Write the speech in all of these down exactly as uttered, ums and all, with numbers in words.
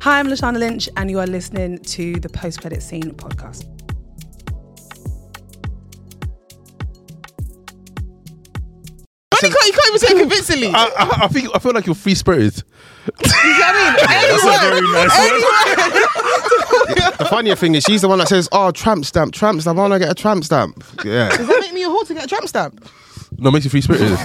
Hi, I'm Lashana Lynch, and you are listening to the Post Credit Scene podcast. You can't, you can't even say it convincingly. I, I, I think I feel like you're free spirited. You know what I mean? That's a very nice word. The funnier thing is, she's the one that says, "Oh, tramp stamp, tramp stamp. I want to get a tramp stamp." Yeah. Does that make me a whore to get a tramp stamp? No, it makes you free spirited. No,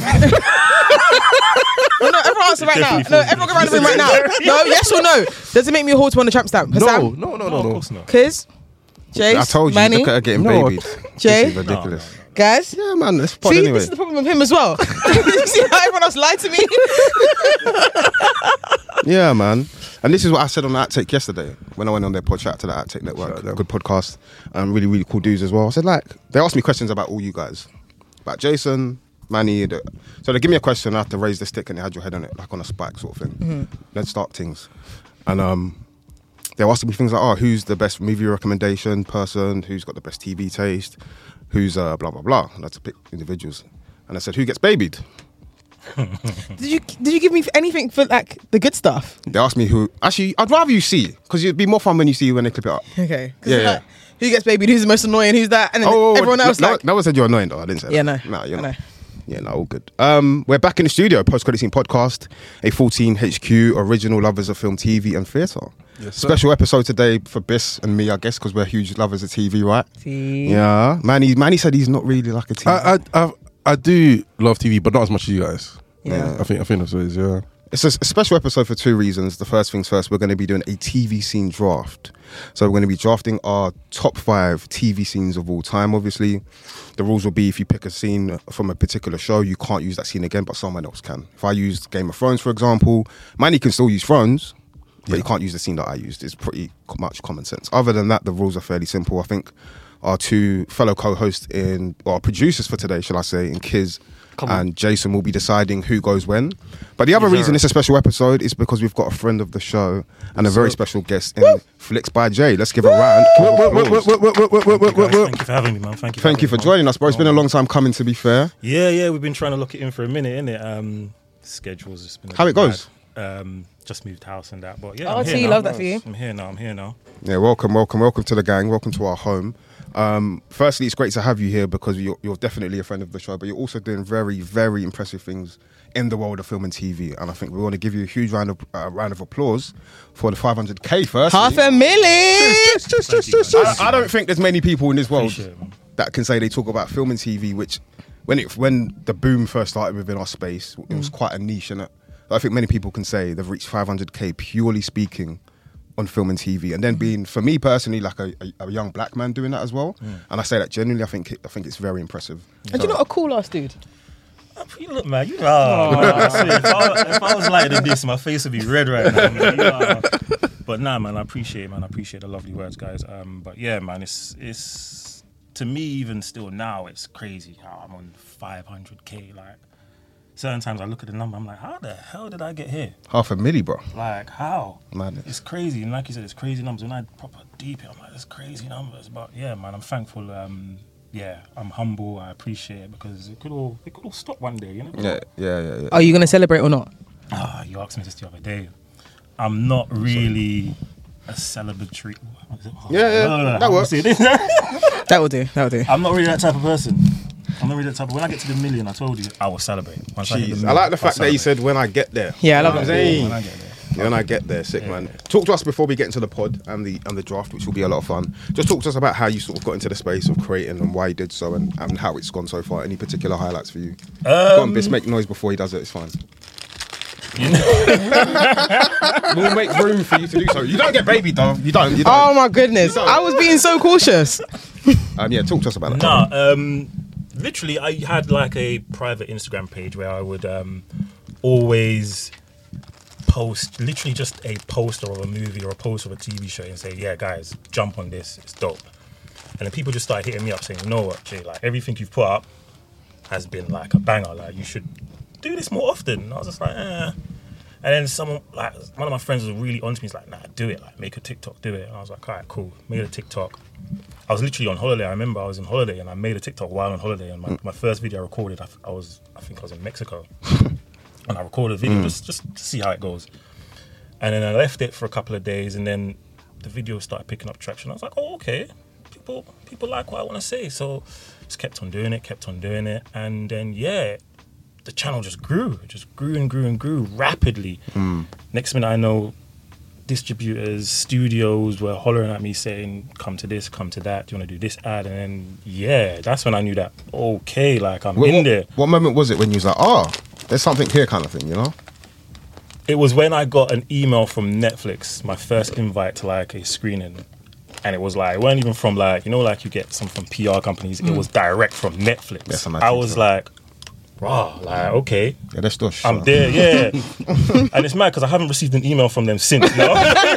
no, everyone answer right now. No, everyone go around the room right now. No, yes or no? Does it make me a whore to want a tramp stamp? No, Hassan? no, no, no, No, of no. course not. Kiz? Jace? I told you, Manny? look at her getting No. babied. Jay? This is ridiculous. Guys? Yeah, man, let's pod See, anyway. this is the problem with him as well. You see how everyone else lied to me? Yeah, man. And this is what I said on the Outtake yesterday when I went on their pod, shout out to the Outtake Network, good podcast, and really, really cool dudes as well. I said, like, they asked me questions about all you guys, about Jason, Manny. The, so they give me a question, I have to raise the stick and they had your head on it, like on a spike sort of thing. Mm-hmm. Let's start things. And um, they were asking me things like, oh, who's the best movie recommendation person? Who's got the best T V taste? Who's uh, blah, blah, blah. And I had to pick individuals. And I said, who gets babied? Did you did you give me anything for like the good stuff? They asked me who. Actually, I'd rather you see, because it'd be more fun when you see when they clip it up. Okay. Yeah, yeah. Like, who gets babied? Who's the most annoying? Who's that? And then Oh, everyone else no, like... no one said you're annoying though. I didn't say Yeah, that. no. No, you're I not. know. Yeah, no, all good. Um, we're back in the studio, Post Credit Scene podcast, a fourteen H Q original lovers of film, T V and theatre. Yes, sir. Special episode today for Biss and me, I guess, because we're huge lovers of T V, right? See? Yeah. Manny, Manny said he's not really like a T V. I, I, I, I do love T V, but not as much as you guys. Yeah. I think, I think that's what it is. Yeah. It's a, a special episode for two reasons. The first things first, we're going to be doing a T V scene draft. So we're going to be drafting our top five T V scenes of all time, obviously. The rules will be if you pick a scene from a particular show, you can't use that scene again, but someone else can. If I used Game of Thrones, for example, Manny can still use Thrones, but Yeah. you can't use the scene that I used. It's pretty much common sense. Other than that, the rules are fairly simple. I think our two fellow co-hosts in, or producers for today, shall I say, in Kiz and Jason will be deciding who goes when. But the other reason it's a special episode is because we've got a friend of the show and a very special guest in Flicks by Jay. Let's give a round of applause. Thank you for having me, man. Thank you. Thank you for having me, joining us, bro. It's been a long time coming, to be fair. Yeah, yeah, we've been trying to lock it in for a minute, innit? Um, schedules just been a How bit it goes? mad. Um, just moved house and that, but yeah. Oh, I'm so here you now. love that for you? I'm here now. I'm here now. Yeah, welcome, welcome, welcome to the gang. Welcome to our home. Um, firstly, it's great to have you here because you're, you're definitely a friend of the show, but you're also doing very, very impressive things in the world of film and T V. And I think we want to give you a huge round of uh, round of applause for the five hundred K first. Half a million! Just, just, just, just, just. I, I don't think there's many people in this world Appreciate it, man. that can say they talk about film and T V, which when it when the boom first started within our space, it was quite a niche, and I think many people can say they've reached five hundred K purely speaking on film and T V, and then being, for me personally, like a, a, a young black man doing that as well. Mm. And I say that genuinely, I think it, I think it's very impressive. And you know what a cool ass dude? You look, man. You are. Oh, see, if, I, if I was lighter than this, my face would be red right now. Man. You are. But nah, man. I appreciate it, man. I appreciate the lovely words, guys. Um, but yeah, man. It's it's to me even still now. It's crazy how I'm on five hundred K. Like certain times I look at the number, I'm like, how the hell did I get here? Half a milli, bro. Like how? Madness. It's crazy, and like you said, it's crazy numbers. When I proper deep it, I'm like, it's crazy numbers. But yeah, man, I'm thankful. Um, yeah, I'm humble. I appreciate it because it could all it could all stop one day, you know. Yeah, yeah, yeah, yeah. Are you going to celebrate or not? Ah, you asked me this the other day. I'm not really a celebratory. Oh, Yeah, yeah, no, no, no, that I'm works. saying this. That will do. That will do. I'm not really that type of person. I'm not really that type of. When I get to the million, I told you, I will celebrate. Once I, hit the Jeez. million, I like the I'll fact that he celebrate. said, when I get there. Yeah, I love You know that. what I'm saying? When I get there. When I get there, sick, Yeah. man. Talk to us before we get into the pod and the and the draft, which will be a lot of fun. Just talk to us about how you sort of got into the space of creating and why you did so, and, and how it's gone so far. Any particular highlights for you? Go on, Biss, make noise before he does it. It's fine. We'll make room for you to do so. You don't get baby, though. You don't. You don't. Oh my goodness. I was being so cautious. Um, yeah, talk to us about that. Nah, um, literally, I had like a private Instagram page where I would um, always post, literally just a poster of a movie or a poster of a T V show and say, yeah, guys, jump on this, it's dope. And then people just started hitting me up saying, you know what, Jay, like everything you've put up has been like a banger, like you should do this more often. And I was just like, eh. And then someone, like one of my friends was really onto me, he's like, nah, do it, like make a TikTok, do it. And I was like, all right, cool, made a TikTok. I was literally on holiday. I remember I was on holiday and I made a TikTok while on holiday. And my, my first video I recorded, I, th- I was, I think I was in Mexico, and I recorded a video just, just to see how it goes. And then I left it for a couple of days, and then the video started picking up traction. I was like, oh, okay, people people like what I want to say. So just kept on doing it, kept on doing it. And then, yeah, the channel just grew. It just grew and grew and grew rapidly. Mm. Next minute I know, distributors, studios were hollering at me saying, come to this, come to that, do you want to do this ad? And then, yeah, that's when I knew that, okay, like I'm What, in what, there. what moment was it when you was like, oh, there's something here kind of thing, you know? It was when I got an email from Netflix, my first invite to like a screening. And it was like, it wasn't even from like, you know, like you get some from P R companies. Mm. It was direct from Netflix. Yes, I was so. like, wow, like, okay. Yeah, that's still I'm there, yeah. And it's mad because I haven't received an email from them since, no?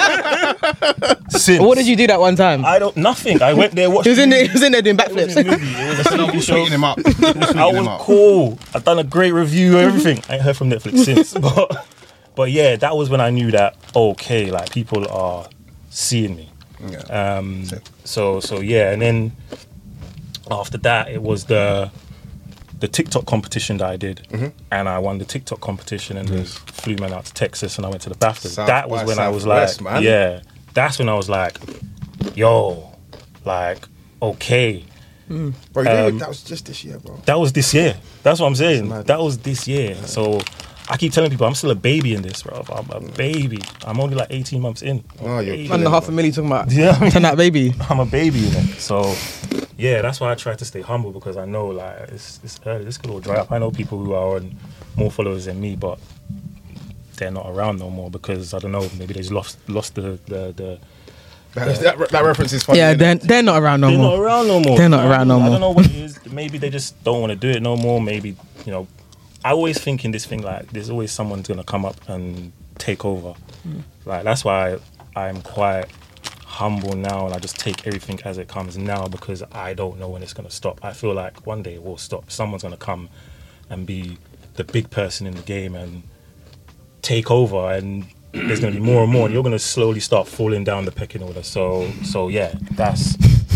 Since. What did you do that one time? I don't, nothing. I went there, watched He was the in there, movie. he was in there doing It was backflips. a movie. It was a T V show. tweeting him up. I was cool. I've done a great review, everything. I ain't heard from Netflix since. But, but yeah, that was when I knew that, okay, like people are seeing me. Yeah. Um, so, so yeah. And then after that, it was the the TikTok competition that I did. Mm-hmm. And I won the TikTok competition and then flew man out to Texas and I went to the BAFTAs. South That was by when I was Southwest, like, man. yeah, that's when I was like, yo, like, okay. Bro, you Um, that was just this year, bro. That was this year. That's what I'm saying. mad. That was this year. So I keep telling people I'm still a baby in this, bro. I'm a baby. I'm only like eighteen months in. Oh, you're Baby. One and a half a million talking about. Yeah, I mean, Turn that baby. I'm a baby in it. So yeah, that's why I try to stay humble because I know like it's, it's early. This could all dry up. I know people who are on more followers than me, but they're not around no more because I don't know. Maybe they just lost lost the the. the That, that, that reference is funny. Yeah, innit? they're, they're not around no they're more. not around no more. They're not around no I more. don't know what it is. Maybe they just don't want to do it no more. Maybe, you know, I always think in this thing like there's always someone's going to come up and take over. Mm. Like that's why I'm quite humble now and I just take everything as it comes now because I don't know when it's going to stop. I feel like one day it will stop. Someone's going to come and be the big person in the game and take over and there's going to be more and more and you're going to slowly start falling down the pecking order. So, so yeah, that's...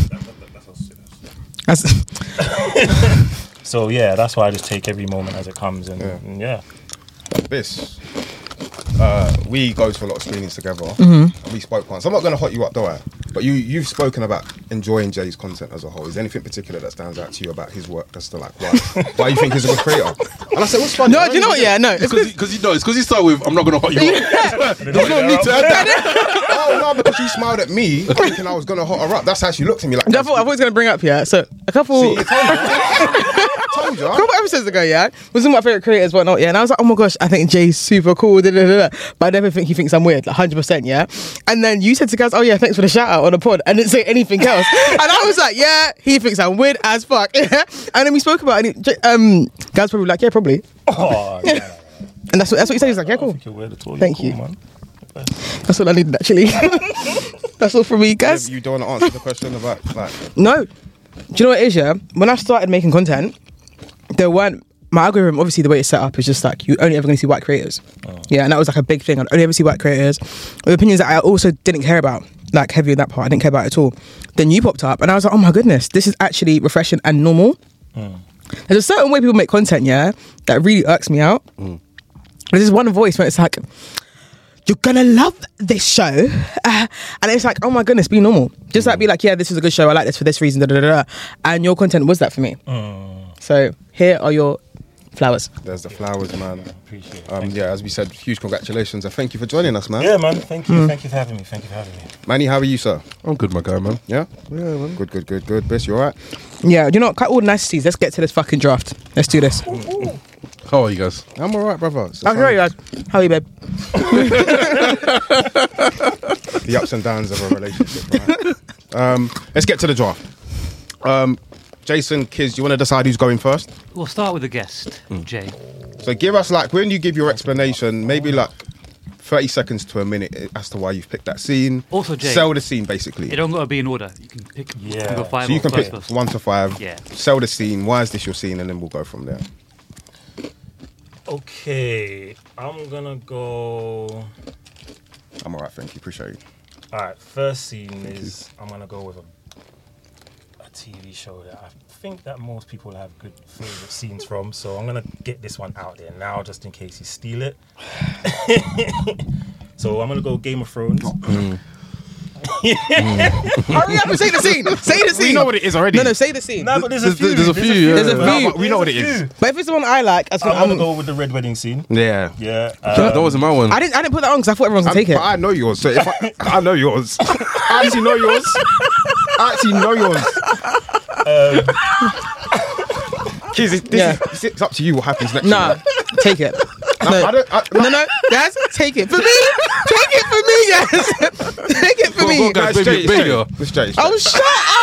That's, So yeah, that's why I just take every moment as it comes, and Yeah. yeah. And yeah. This, uh, we go to a lot of screenings together. Mm-hmm. And we spoke once. I'm not going to hot you up, though, I? But you, you've spoken about enjoying Jay's content as a whole. Is there anything particular that stands out to you about his work as to like why, why you think he's a good creator? And I said, what's funny? no, do you know what? Yeah, no. It's Because because you know it's because he started with I'm not gonna hot you up. There's no need to add that. Oh, no, because she smiled at me thinking I was going to hot her up. That's how she looked at me like, I thought I was going to bring up, yeah. So a couple, See, I told you. Told you. a couple episodes ago, yeah, was one of my favorite creators, whatnot, yeah. And I was like, oh my gosh, I think Jay's super cool, da, da, da, da. But I never think he thinks I'm weird, like one hundred percent, yeah. And then you said to guys, oh yeah, thanks for the shout out on the pod, and didn't say anything else. And I was like, yeah, he thinks I'm weird as fuck. Yeah. And then we spoke about it. And he, um, guys probably like, yeah, probably. Oh, yeah. And that's what that's what he said. He's like, yeah, I don't cool. think you're weird at all. Thank You're you. cool, man. That's all I needed actually. That's all from me, guys. You don't want to answer the question about like. No. Do you know what it is, yeah? When I started making content, there weren't, my algorithm, obviously the way it's set up is just like, you only ever going to see white creators. Oh. Yeah, and that was like a big thing. I'd only ever see white creators with opinions that I also didn't care about, like heavy in that part. I didn't care about it at all. Then you popped up and I was like, oh my goodness, this is actually refreshing and normal. Mm. There's a certain way people make content, yeah, that really irks me out. Mm. There's this one voice when it's like, you're gonna love this show, uh, and it's like, oh my goodness, be normal. Just like be like, yeah, this is a good show. I like this for this reason. Da, da, da, da. And your content was that for me. Mm. So here are your flowers. There's the flowers, man. Appreciate it. Um, Thank yeah, as we said, huge congratulations and thank you for joining us, man. you. Yeah, man. Thank Hmm. you. Thank you for having me. Thank you for having me. Manny, how are you, sir? I'm good, my guy, man. Yeah? Yeah, man. Good, good, good, good. Biss, you alright? Yeah, you know what? Cut all the niceties. Let's get to this fucking draft. Let's do this. How are you guys? I'm alright, brother. It's the I'm sorry, guys. How are you, babe? the ups and downs of a relationship, right? um, let's get to the draft. Um, Jason, Kiz, do you want to decide who's going first? We'll start with the guest, Jay. So give us, like, when you give your explanation, maybe like thirty seconds to a minute as to why you've picked that scene. Also, Jay, Sell the scene, basically. it don't got to be in order. You can pick you Yeah. can go five So you or can first pick first. one to five. Yeah. Sell the scene. Why is this your scene? And then we'll go from there. Okay, I'm gonna go. I'm alright, thank you. Appreciate you. All right, first scene is I'm gonna go with a, a T V show that I think that most people have good favorite scenes from. So I'm gonna get this one out there now, just in case you steal it. So I'm gonna go Game of Thrones. Hurry up and say the scene. Say the scene. We know what it is already. No, no, say the scene. No, but there's a There's- few. there's a few, yeah. There's a No, few. but we know what it is. But if it's the one I like, I I'm gonna I'm, go with the red wedding scene. Yeah. Yeah. That, Um, that wasn't my one. I didn't. I didn't put that on because I thought everyone was gonna take I, it. but I know yours. So if I, I know yours. I actually know yours. I actually know yours. Kids, this, this Yeah. is, it's up to you what happens next. Nah, year. take it. I, No, I don't, I, no, no, guys, take it for me. Take it for me, guys. Take it for Go, me. go, guys. It's baby- Jay, it's baby, Jay. yo. It's Jay, it's Oh, Jay.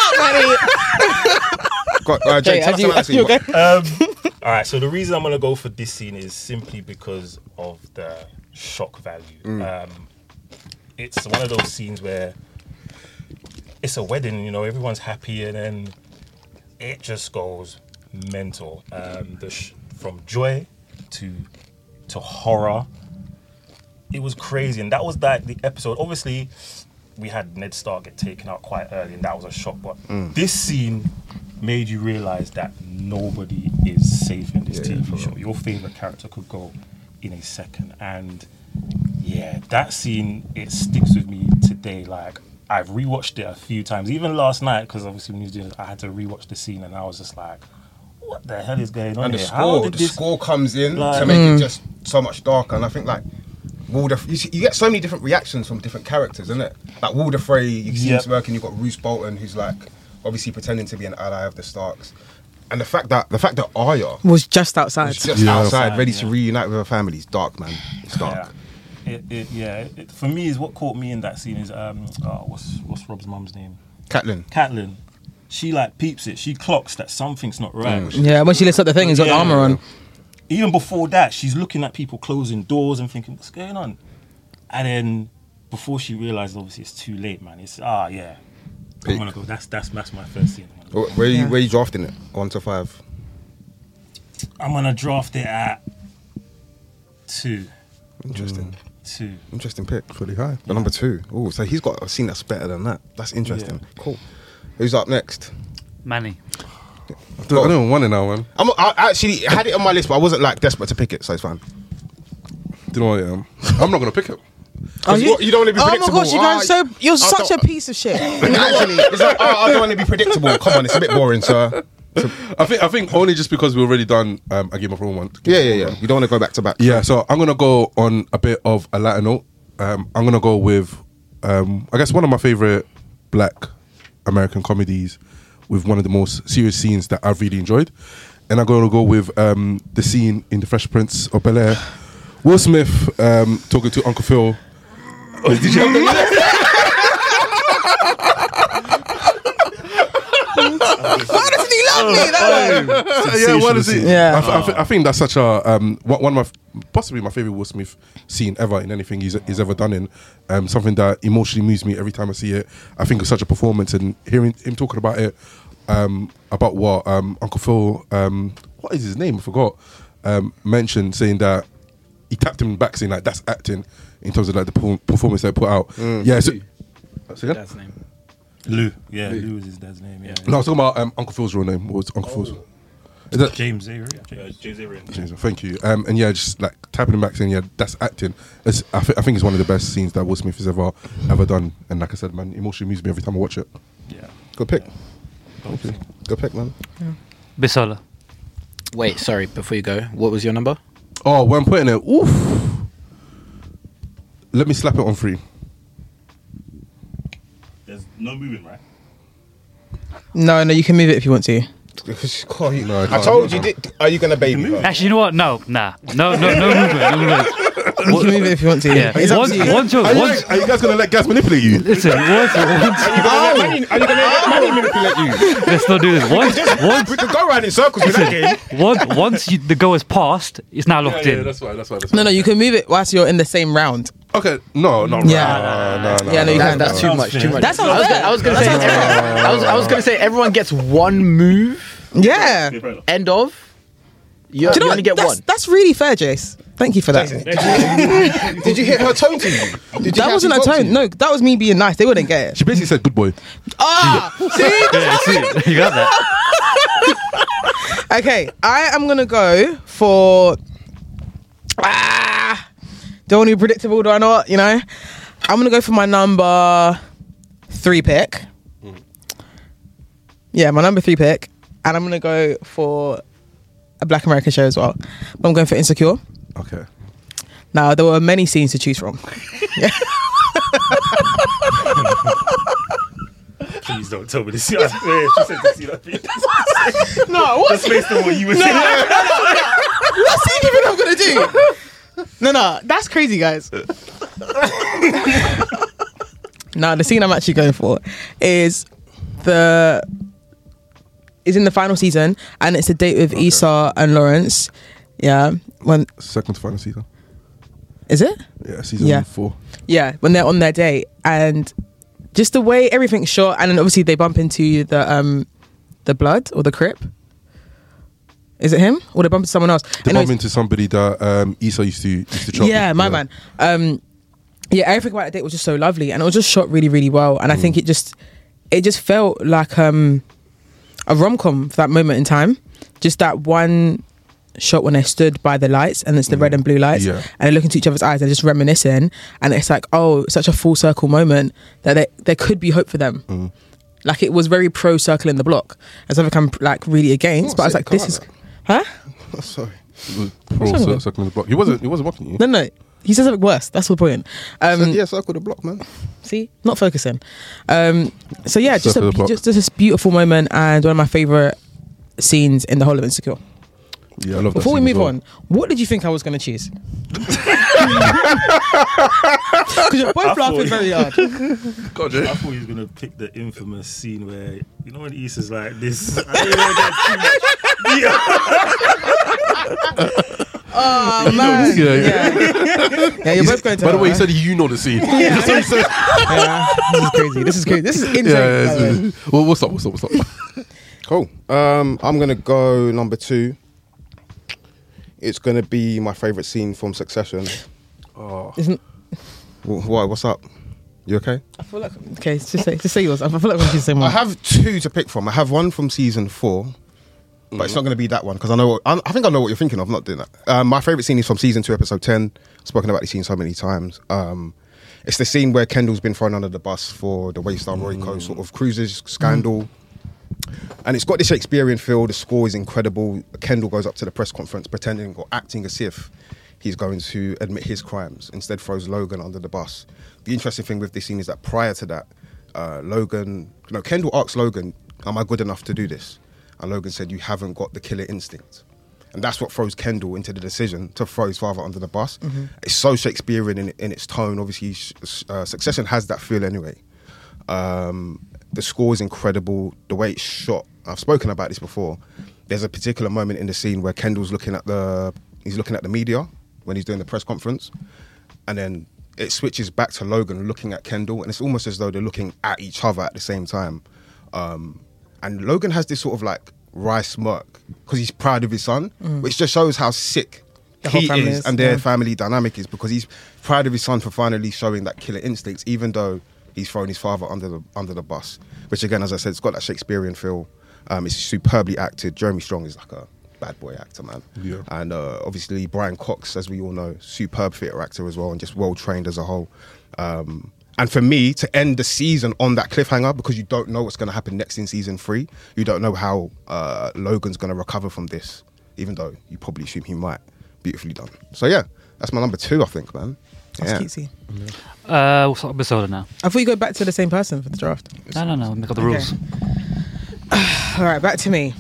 shut up, Manny. Got, uh, Jay, Jay, tell as us you, about as that you scene, okay? Um, all right, so the reason I'm gonna go for this scene is simply because of the shock value. Um, it's one of those scenes where it's a wedding, you know, everyone's happy, and then it just goes mental. Um, the sh- from joy to to horror, it was crazy, and that was like the episode. Obviously, we had Ned Stark get taken out quite early, and that was a shock. But this scene made you realize that nobody is safe in this T V show. Your favorite character could go in a second, and yeah, that scene, it sticks with me today. Like, I've rewatched it a few times, even last night, because obviously when you was doing it, I had to rewatch the scene, and I was just like, what the hell is going on And the here? score, did the this- score comes in Like- to make it just so much darker. And I think like Walder, you, see, you get so many different reactions from different characters, isn't it? Like Walder Frey, you see Yep. him working. You've got Roose Bolton, who's like obviously pretending to be an ally of the Starks, and the fact that the fact that Arya Was just outside. was just Yeah. outside, Outside, ready yeah. to reunite with her family is dark, man. It's dark. Yeah. It, it, yeah, it, it- for me, is what caught me in that scene is um, oh, what's what's Rob's mum's name? Catelyn. Catelyn. She like peeps it. She clocks that something's not right. Yeah, when she lifts up the thing, he's got the Yeah. armor on. Even before that, she's looking at people closing doors and thinking, "What's going on?" And then before she realized, obviously, it's too late, man. It's ah, yeah. Peak. I'm gonna go. That's that's that's my first scene. I'm gonna, Where, where you where you drafting it? One to five. I'm gonna draft it at two. Interesting. Two. Interesting pick. Pretty high. The number two. Oh, so he's got a scene that's better than that. That's interesting. Cool. Who's up next? Manny. I don't, I don't want it now, man. I'm, I actually had it on my list, but I wasn't like desperate to pick it, so it's fine. Do you know what I am? I'm not gonna pick it. Oh, you- you don't wanna be Oh my predictable. gosh, you guys, Ah, so you're I such a don't- piece of shit. Actually, it's like, oh, I don't want to be predictable. Come on, it's a bit boring, sir. I think I think only just because we've already done um, a Game of Thrones one. Yeah, yeah, yeah. You don't want to go back to back. Yeah, so I'm gonna go on a bit of a lighter note. Um, I'm gonna go with, um, I guess one of my favorite Black American comedies, with one of the most serious scenes that I've really enjoyed, and I'm gonna go with um, the scene in The Fresh Prince of Bel Air. Will Smith um, talking to Uncle Phil. Oh, did you have the Why doesn't he love me? That one. yeah, what is it? Yeah. I, th- I, th- I think that's such a um, one one of my possibly my favorite Will Smith scene ever in anything he's, he's ever done in. Um, something that emotionally moves me every time I see it. I think it's such a performance, and hearing him talking about it, um, about what um, Uncle Phil, um, what is his name? I forgot. Um, mentioned saying that he tapped him back, saying like that's acting in terms of like the perform- performance they put out. Yeah. So, say again? That's his name. Lou. Yeah, Lou was his dad's name. Yeah. No, I was talking about um, Uncle Phil's real name. What was Uncle Phil's? Is that James Avery. James, James Avery. James, thank you. Um, and yeah, just like tapping him back saying, yeah, that's acting. It's, I, th- I think it's one of the best scenes that Will Smith has ever ever done. And like I said, man, emotionally moves me every time I watch it. Yeah. Good pick. Dope scene. Good pick, man. Bisola. Wait, sorry, before you go, what was your number? Oh, when I'm putting it, oof. Let me slap it on three. There's no moving, right? No, no, you can move it if you want to. God, you- No, I I can't. told you. Did, are you gonna baby her? Actually, you know what? No, nah. No, no, no movement. No movement. You can move it if you want to. Yeah. It's up Once, to you. once, you're, Are you, once, guys, are you guys gonna let Gas manipulate you? listen, once, once, Are you gonna let money? Are you gonna let money manipulate you? let's not do this. Once, once, We could go around in circles with that game. once, once you, the go is passed, it's now locked in. that's why. That's why. That's No, no, you can move it whilst you're in the same round. Okay, no, no, Yeah. no, no, no. Yeah, no, you That, can. that's too much. Too much. That sounds I was, fair. gonna, I was gonna That say. sounds Everyone, I was. I was gonna say everyone gets one move. Yeah. End of. You, Do you know you what? only get that's, one. That's really fair, Jace. Thank you for that. Did you hit her tone to you? Did you That wasn't a actually talk to tone. you? No, that was me being nice. They wouldn't get it. She basically said, "Good boy." Ah, see? Yeah, see, you got that. Okay, I am gonna go for. Ah, don't want to be predictable, do I not? You know, I'm gonna go for my number three pick. Mm. Yeah, my number three pick, and I'm gonna go for a Black American show as well. But I'm going for Insecure. Okay. Now there were many scenes to choose from. Yeah. Please don't tell me this. She said to see that. No, what's That's based on what you were no, saying. no, no, no. What scene do you think I'm gonna do? No, no, that's crazy, guys. Now the scene I'm actually going for is the is in the final season, and it's a date with Okay. Issa and Lawrence. Yeah, when Second to final season. is it? Yeah, season Yeah. four. Yeah, when they're on their date, and just the way everything's shot, and then obviously they bump into the um the blood or the Crip. Is it him or they bump into someone else? They Anyways, bump into somebody that um, Issa used to used to chop. yeah, my man. Um, yeah, everything about that date was just so lovely, and it was just shot really, really well. And I think it just, it just felt like um, a rom com for that moment in time. Just that one shot when they stood by the lights, and it's the red and blue lights, Yeah. and they look into each other's eyes, they're just reminiscing, and it's like, oh, such a full circle moment that they, there could be hope for them. Mm. Like it was very pro circling the block, and something I'm like really against. Oh, but I was sick. like, this I is, like huh? Oh, sorry. It was What's pro wrong cir- with circling the block. He wasn't. He wasn't mocking you. No, no. He said something worse. That's the point. Um, So, yeah, circle the block, man. See, not focusing. Um, so yeah, just Circle a, the block. just, just this beautiful moment and one of my favorite scenes in the whole of Insecure. Yeah, I love that. Before we scene move as well. on, what did you think I was going to choose? Because you're both I laughing thought- very hard. Go on, Jay. I thought he was gonna pick the infamous scene where you know when Issa's like this. I don't know that's too much. Oh You know man, this, yeah, yeah, yeah. You're both going to. By the way, he her. said you know the scene. Yeah. That's what he said. Yeah, this is crazy. This is crazy. This is insane. Yeah, by yeah, the way. it's- well, what's up? What's up? What's up? Cool. Um, I'm gonna go number two. It's gonna be my favorite scene from Succession. Oh, Isn't Wh- Why? What's up? You okay? I feel like okay? Just say, just say yours. I feel like I'm choosing I one. have two to pick from. I have one from season four, but it's not going to be that one because I know. What, I, I think I know what you're thinking of. Not doing that. Um, my favorite scene is from season two, episode ten. Spoken about this scene so many times. Um, it's the scene where Kendall's been thrown under the bus for the Waystar Royco sort of cruises scandal, and it's got this Shakespearean feel. The score is incredible. Kendall goes up to the press conference pretending or acting as if he's going to admit his crimes. Instead, throws Logan under the bus. The interesting thing with this scene is that prior to that, uh, Logan, no, Kendall asked Logan, "Am I good enough to do this?" And Logan said, "You haven't got the killer instinct." And that's what throws Kendall into the decision to throw his father under the bus. Mm-hmm. It's so Shakespearean in, in its tone. Obviously, uh, Succession has that feel anyway. Um, the score is incredible. The way it's shot, I've spoken about this before. There's a particular moment in the scene where Kendall's looking at the he's looking at the media when he's doing the press conference, and then it switches back to Logan looking at Kendall, and it's almost as though they're looking at each other at the same time. Um, and Logan has this sort of like wry smirk because he's proud of his son, mm. which just shows how sick The whole he family is, is, and their yeah. family dynamic is, because he's proud of his son for finally showing that killer instincts, even though he's thrown his father under the under the bus. Which again, as I said, it's got that Shakespearean feel. Um, it's superbly acted. Jeremy Strong is like a bad boy actor, man. Yeah. And uh, obviously Brian Cox, as we all know, superb theatre actor as well, and just well trained as a whole. Um, and for me to end the season on that cliffhanger, because you don't know what's going to happen next in season three, you don't know how uh, Logan's going to recover from this, even though you probably assume he might. Beautifully done. So yeah, that's my number two, I think, man. That's Yeah. cutesy. Uh, what's up, episode now? I thought you go back to the same person for the draft. No, no, no. Make up the Okay. rules. All right, back to me.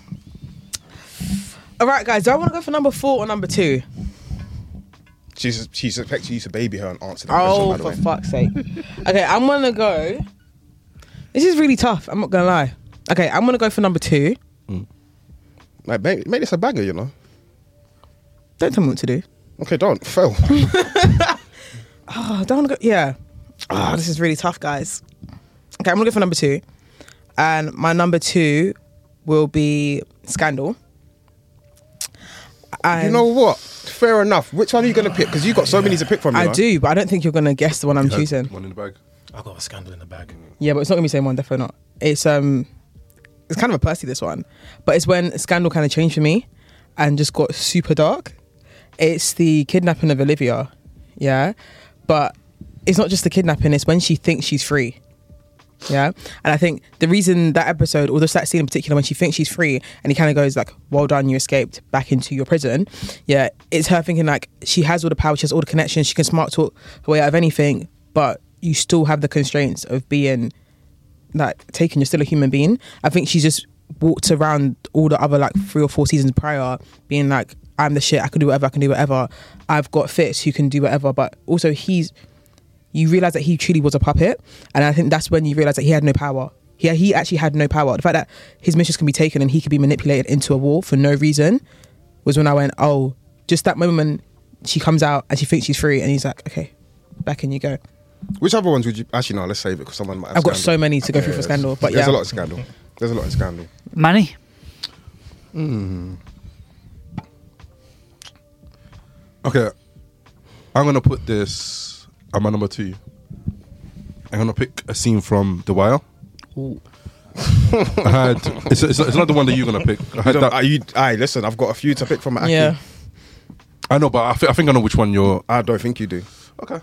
All right, guys, do I want to go for number four or number two? She's she's expecting you to baby her and answer that Oh, question, by for the way. fuck's sake. Okay, I'm going to go. This is really tough. I'm not going to lie. Okay, I'm going to go for number two. Like, make, make this a banger, you know. Don't tell me what to do. Okay, don't. Fail. Oh, I don't want to go. Yeah. Oh, this is really tough, guys. Okay, I'm going to go for number two. And my number two will be Scandal. And You know what? Fair enough. Which one are you going to pick? Because you've got so many to pick from. You I know? do, but I don't think you're going to guess the one I'm You had choosing. one in the bag. I got a scandal in the bag. Yeah, but it's not gonna be the same one. Definitely not. It's um, it's kind of a Percy, this one, but it's when Scandal kind of changed for me, and just got super dark. It's the kidnapping of Olivia. yeah, but it's not just the kidnapping, it's when she thinks she's free. Yeah, and I think the reason that episode, or just that scene in particular, when she thinks she's free and he kind of goes like, well done, you escaped back into your prison, yeah, it's her thinking like she has all the power, she has all the connections, she can smart talk her way out of anything, but you still have the constraints of being like taken, you're still a human being. I think she's just walked around all the other like three or four seasons prior being like, I'm the shit, I can do whatever, I can do whatever, I've got Fitz who can do whatever, but also he's, you realise that he truly was a puppet, and I think that's when you realise that he had no power. He, he actually had no power. The fact that his missions can be taken and he could be manipulated into a war for no reason was when I went, oh, just that moment when she comes out and she thinks she's free and he's like, okay, back in you go. Which other ones would you... Actually, no, let's save it because someone might have I've got Scandal. so many to go Yeah, through for there's- Scandal, but There's yeah. a lot of Scandal. There's a lot in Scandal. Manny? Okay, I'm gonna put this at my number two. I'm gonna pick a scene from The Wire. I had it's, it's, it's not the one that you're gonna pick. I had Don't- that, Are you... Aye, listen, I've got a few to pick from Aki. Yeah. I know, but I, th- I think I know which one you're. I don't think you do. Okay.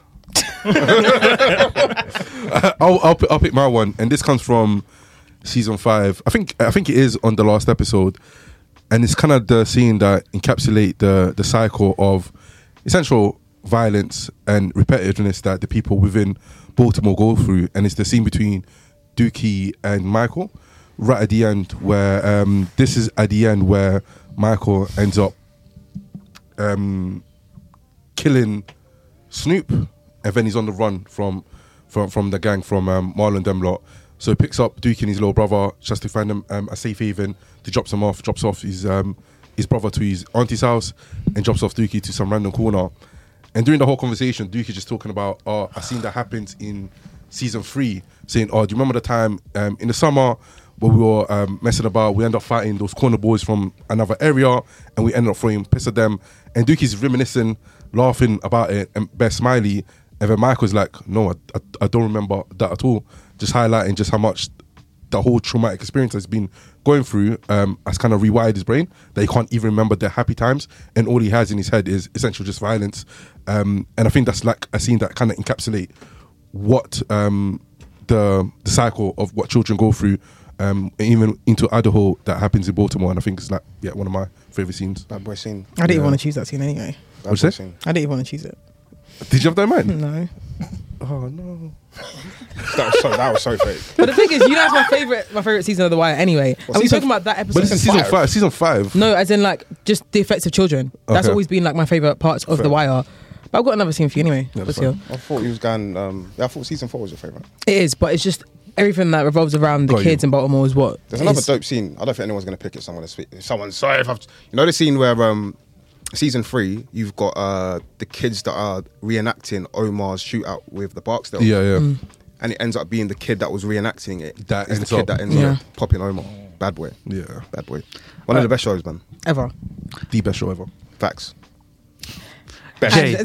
I'll, I'll pick, I'll pick my one, and this comes from season five. I think I think it is on the last episode, and it's kind of the scene that encapsulate the the cycle of essential violence and repetitiveness that the people within Baltimore go through, and it's the scene between Dookie and Michael, right at the end, where um, this is at the end where Michael ends up um, killing Snoop, and then he's on the run from from from the gang, from um, Marlon them lot. So he picks up Dookie and his little brother just to find them um, a safe haven, to drops them off, drops off his um, his brother to his auntie's house, and drops off Dookie to some random corner. And during the whole conversation, Dookie just talking about, oh, I seen that happened in season three, saying, oh, do you remember the time um, in the summer where we were um, messing about, we ended up fighting those corner boys from another area, and we ended up throwing piss at them. And Dookie's reminiscing, laughing about it, and Best Smiley. And then Michael's like, no, I, I, I don't remember that at all. Just highlighting just how much the whole traumatic experience has been going through um, has kind of rewired his brain, that he can't even remember the happy times, and all he has in his head is essentially just violence. Um, and I think that's like a scene that kind of encapsulate what um, the the cycle of what children go through, um, even into adulthood that happens in Baltimore. And I think it's like, yeah, one of my favorite scenes. Bad boy scene. I didn't Yeah. even want to choose that scene anyway. Bad What'd boy you say? scene. I didn't even want to choose it. Did you have that in mind? No. Oh no. That was so, that was so fake. But the thing is, you know, it's my favorite, my favorite season of The Wire anyway. and we season- talking about that episode. But this is season five. Season five. No, as in like just the effects of children. That's Okay. always been like my favorite parts of Fair. The Wire. But I've got another scene for you anyway. Yeah, that's Basile. I thought he was going... Um, yeah, I thought season four was your favourite. It is, but it's just everything that revolves around the Got you. kids in Baltimore is what. There's another is- dope scene. I don't think anyone's going to pick it. Someone to speak. Someone, sorry if I've... You know the scene where... Um, season three, you've got uh, the kids that are reenacting Omar's shootout with the Barksdale. Yeah, yeah. Mm. And it ends up being the kid that was reenacting it. That is ends the kid up- that ends Yeah. up popping Omar. Bad boy. Yeah. Bad boy. One of the best shows, man. Ever. The best show ever. Facts. Jay.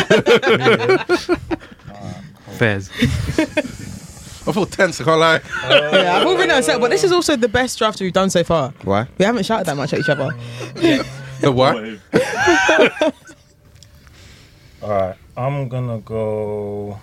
Fairs. I feel tense, I can't lie. Yeah, I've already know, but this is also the best draft we've done so far. Why? We haven't shouted that much at each other. The what? Alright, I'm gonna go.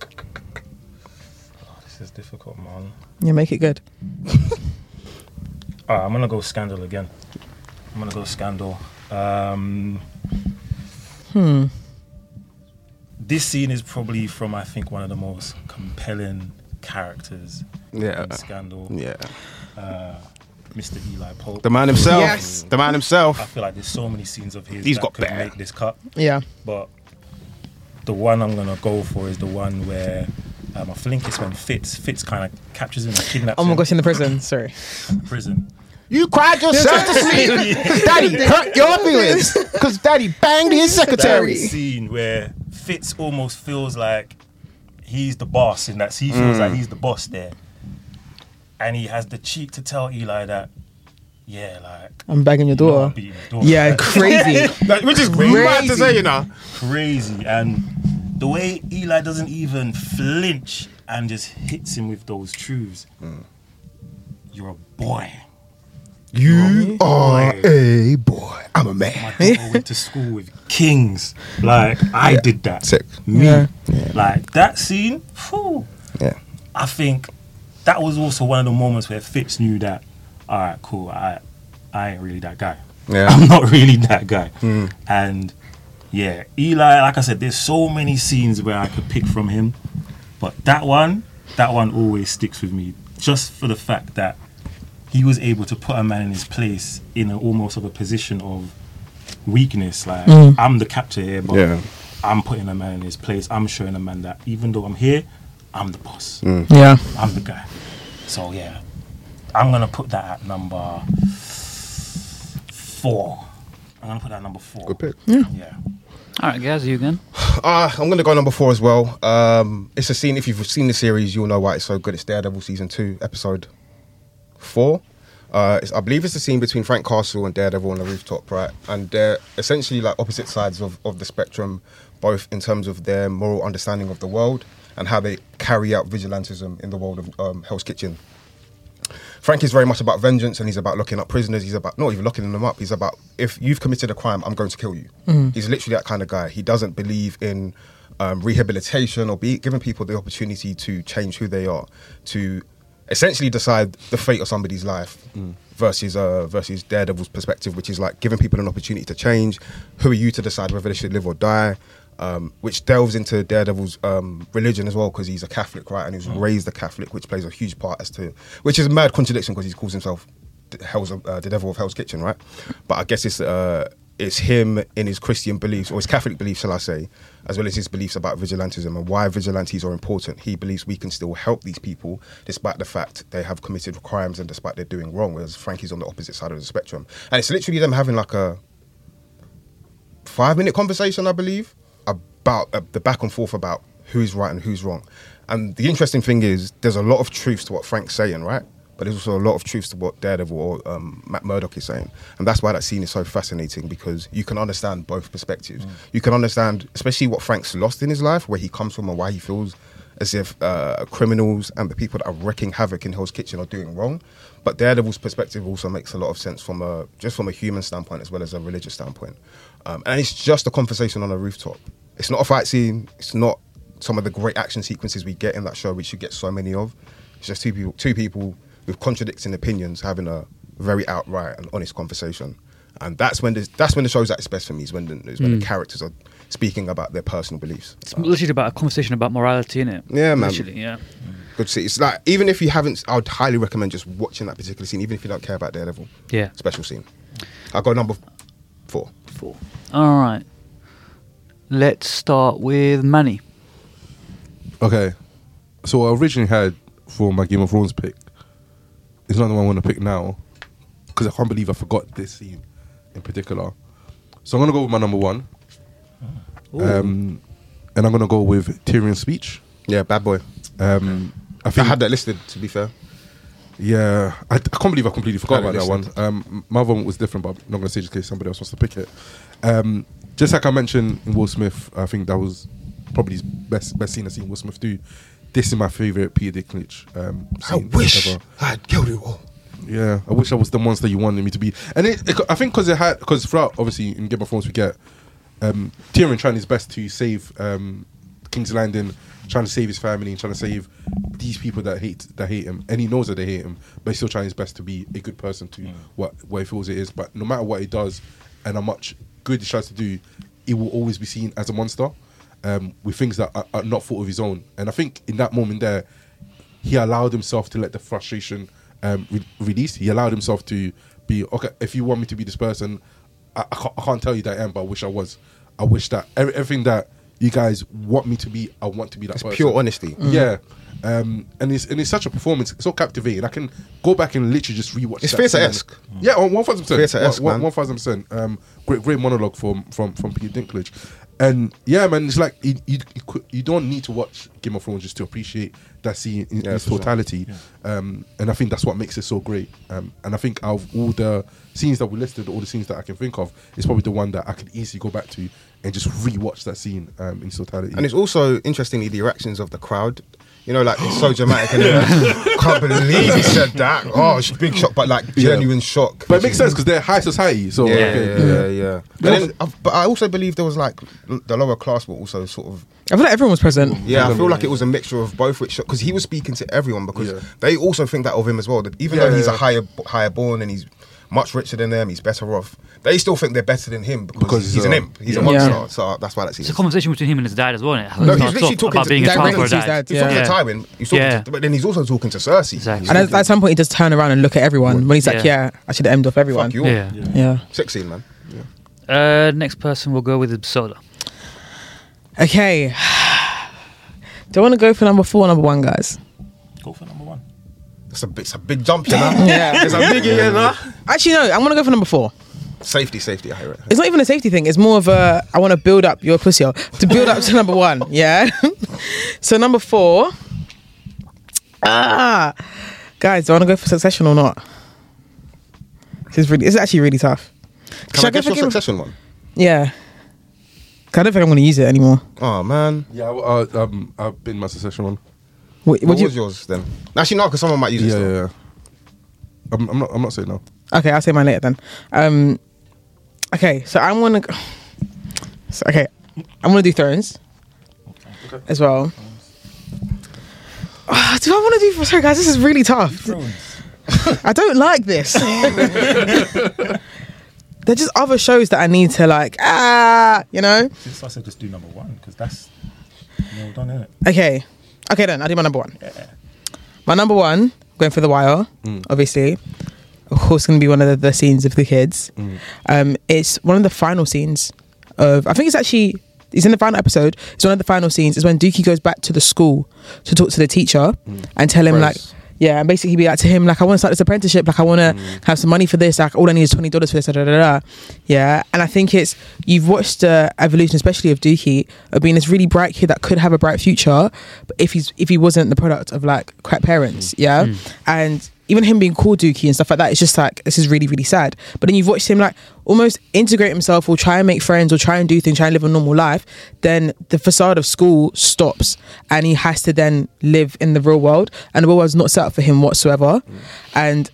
Oh, this is difficult, man. You make it good. Alright, I'm gonna go Scandal again. I'm gonna go Scandal. Um, Hmm. this scene is probably from, I think, one of the most compelling characters Yeah. in Scandal. Yeah. Uh, Mister Eli Pope. The man himself. Yes. The man I himself. feel like there's so many scenes of his He's that got could better. make this cut. Yeah. But the one I'm gonna go for is the one where um, I think it's when Fitz Fitz kind of captures him and kidnaps Oh my him gosh, in the prison. Sorry. in prison. You cried yourself to sleep because daddy hurt your feelings because daddy banged his That secretary. scene where Fitz almost feels like he's the boss in that. He feels Mm. like he's the boss there, and he has the cheek to tell Eli that, yeah, like I'm bagging your you know I'm daughter. beating his daughter. Yeah, Like, crazy. Like, which is Crazy. mad to say, you know. crazy, and the way Eli doesn't even flinch and just hits him with those truths. You're a boy. You are a boy. I'm a man. My daughter went to school with kings. Like I did that. Sick. Me. Yeah. Like that scene. Whew, Yeah. I think that was also one of the moments where Fitz knew that. All right, cool. I, I ain't really that guy. Yeah. I'm not really that guy. And yeah, Eli. Like I said, there's so many scenes where I could pick from him, but that one, that one always sticks with me, just for the fact that he was able to put a man in his place in a, almost of a position of weakness. Like, I'm the captor here, but Yeah. I'm putting a man in his place. I'm showing a man that even though I'm here, I'm the boss. Yeah. I'm the guy. So, yeah, I'm going to put that at number four. I'm going to put that at number four. Good pick. Yeah. All right, guys, you again. Uh, I'm going to go number four as well. Um, it's a scene, if you've seen the series, you'll know why it's so good. It's Daredevil Season two, Episode four. Uh, it's, I believe it's the scene between Frank Castle and Daredevil on the rooftop, right? And they're essentially like opposite sides of, of the spectrum, both in terms of their moral understanding of the world and how they carry out vigilantism in the world of um, Hell's Kitchen. Frank is very much about vengeance, and he's about locking up prisoners. He's about not even locking them up. He's about, if you've committed a crime, I'm going to kill you. He's literally that kind of guy. He doesn't believe in um, rehabilitation or be, giving people the opportunity to change who they are, to essentially decide the fate of somebody's life versus uh, versus Daredevil's perspective, which is like giving people an opportunity to change. Who are you to decide whether they should live or die? Um, which delves into Daredevil's um, religion as well, because he's a Catholic, right? And he was raised a Catholic, which plays a huge part as to, which is a mad contradiction because he calls himself the, Hell's, uh, the devil of Hell's Kitchen, right? But I guess it's uh, it's him in his Christian beliefs, or his Catholic beliefs, shall I say, as well as his beliefs about vigilantism and why vigilantes are important. He believes we can still help these people despite the fact they have committed crimes and despite they're doing wrong, whereas Frankie's on the opposite side of the spectrum. And it's literally them having like a five-minute conversation, I believe, about uh, the back and forth about who's right and who's wrong. And the interesting thing is there's a lot of truths to what Frank's saying, right? But there's also a lot of truths to what Daredevil or um, Matt Murdock is saying. And that's why that scene is so fascinating, because you can understand both perspectives. Mm. You can understand, especially what Frank's lost in his life, where he comes from and why he feels as if uh, criminals and the people that are wreaking havoc in Hell's Kitchen are doing wrong. But Daredevil's perspective also makes a lot of sense from a, just from a human standpoint as well as a religious standpoint. Um, and it's just a conversation on a rooftop. It's not a fight scene. It's not some of the great action sequences we get in that show, which you get so many of. It's just two people, two people with contradicting opinions having a very outright and honest conversation. And that's when the, that's when the show's at its best for me, is when, the, is when mm. the characters are speaking about their personal beliefs. It's literally about a conversation about morality, isn't it? Yeah, man. Literally, yeah. Good to see. It's like, even if you haven't, I would highly recommend just watching that particular scene, even if you don't care about Daredevil. Yeah. Special scene. I'll go number four. Four. All right. Let's start with Manny. Okay. So I originally had for my Game of Thrones pick, it's not the one I want to pick now, because I can't believe I forgot this scene in particular. So I'm going to go with my number one. Um, and I'm going to go with Tyrion's speech. Yeah, bad boy. Um, I, think, I had that listed, to be fair. Yeah, I, I can't believe I completely forgot Had about it that one. Um, my one was different, but I'm not going to say just in case somebody else wants to pick it. Um, just like I mentioned in Will Smith, I think that was probably his best best scene I've seen Will Smith do. This is my favourite Peter Dinklage um, scene. I wish ever. I had killed you all. Yeah, I wish I was the monster you wanted me to be. And it, it, I think because it had, because throughout, obviously, in Game of Thrones, we get um, Tyrion trying his best to save um, King's Landing, trying to save his family, and trying to save these people that hate that hate him. And he knows that they hate him, but he's still trying his best to be a good person to mm. what, what he feels it is. But no matter what he does and how much good he tries to do, he will always be seen as a monster um, with things that are, are not fault of his own. And I think in that moment there, he allowed himself to let the frustration um, re- release. He allowed himself to be, okay, if you want me to be this person, I, I, can't, I can't tell you that I am, but I wish I was. I wish that every, everything that you guys want me to be, I want to be that it's person. Pure honesty. Mm. Yeah. Um, and it's and it's such a performance, it's so captivating. I can go back and literally just rewatch. It's that theatre-esque. scene. Yeah, one thousand percent. Theatre-esque, man. One thousand percent. Um, great, great monologue from from from Peter Dinklage, and yeah, man, it's like you, you you don't need to watch Game of Thrones just to appreciate that scene in Yeah, its for totality. sure. Um, and I think that's what makes it so great. Um, and I think out of all the scenes that we listed, all the scenes that I can think of, it's probably the one that I could easily go back to and just rewatch that scene um, in its totality. And it's also, interestingly, the reactions of the crowd. You know, like it's so dramatic, and then, like, can't believe he said that. Oh, it's a big shock, but like genuine shock. But it makes sense because they're high society. So Yeah, okay. yeah, yeah, yeah. But, then, uh, but I also believe there was like the lower class were also sort of. I feel like everyone was present. Yeah, I feel like it was a mixture of both, which because he was speaking to everyone because Yeah. they also think that of him as well. That even Yeah, though he's yeah. a higher higher born and he's much richer than them, he's better off. They still think they're better than him because, Because, he's an uh, imp. He's a yeah. monster. Yeah. So that's why that's It's a conversation between him and his dad as well, isn't it? How No, it he's starts literally off talking about to- being a directly child for a to his dad. dad. He's Yeah. talking Yeah. to Tywin. He's talking Yeah. to, but then he's also talking to Cersei. Exactly. And at, at some point, he does turn around and look at everyone when he's like, Yeah. "Yeah, I should have ended off everyone." Fuck you. Yeah. Yeah. Sex scene, man. Uh, next person will go with Soda. Okay. Do I want to go for number four, or number one, guys? Go for number one. It's a big, it's a big jump, you know. Yeah. It's a big, you know. Actually, no. I'm gonna go for number four. Safety, safety. I hear it. It's not even a safety thing. It's more of a I want to build up your pussy hole, to build up to number one. Yeah. So number four. Ah, guys, do I want to go for Succession or not? This is really. This is actually really tough. Can Should I go guess for your Game of- Succession one? Yeah. 'Cause I don't think I'm going to use it anymore. Oh man. Yeah, I, I, um, I've been my Succession one. What, What what do was you? yours then? Actually, no, because someone might use it. Yeah, still. yeah, yeah. I'm, I'm not. I'm not saying no. Okay, I'll say mine later then. Um, okay, so I'm gonna. Go, so, okay, I'm gonna do Thrones as well. Ah, do I want to do? Sorry, guys, this is really tough. I don't like this. There's just other shows that I need to like. Ah, you know. Since I said just do number one because that's nailed on, isn't it? Okay, okay then. I'll do my number one. My number one, going for The Wire, obviously. Of course, going to be one of the, the scenes of the kids. Um, it's one of the final scenes of. I think it's actually. It's in the final episode. It's one of the final scenes. Is when Dookie goes back to the school to talk to the teacher and tell him like, Bryce. yeah, and basically be like to him like, I want to start this apprenticeship. Like, I want to have some money for this. Like, all I need is twenty dollars for this. Da, da, da, da. Yeah, and I think it's you've watched the evolution, especially of Dookie, of being this really bright kid that could have a bright future, but if he's if he wasn't the product of like crap parents, yeah, and even him being called Dookie and stuff like that, it's just like this is really really sad. But then you've watched him like almost integrate himself or try and make friends or try and do things, try and live a normal life. Then the facade of school stops and he has to then live in the real world, and the real world's not set up for him whatsoever. And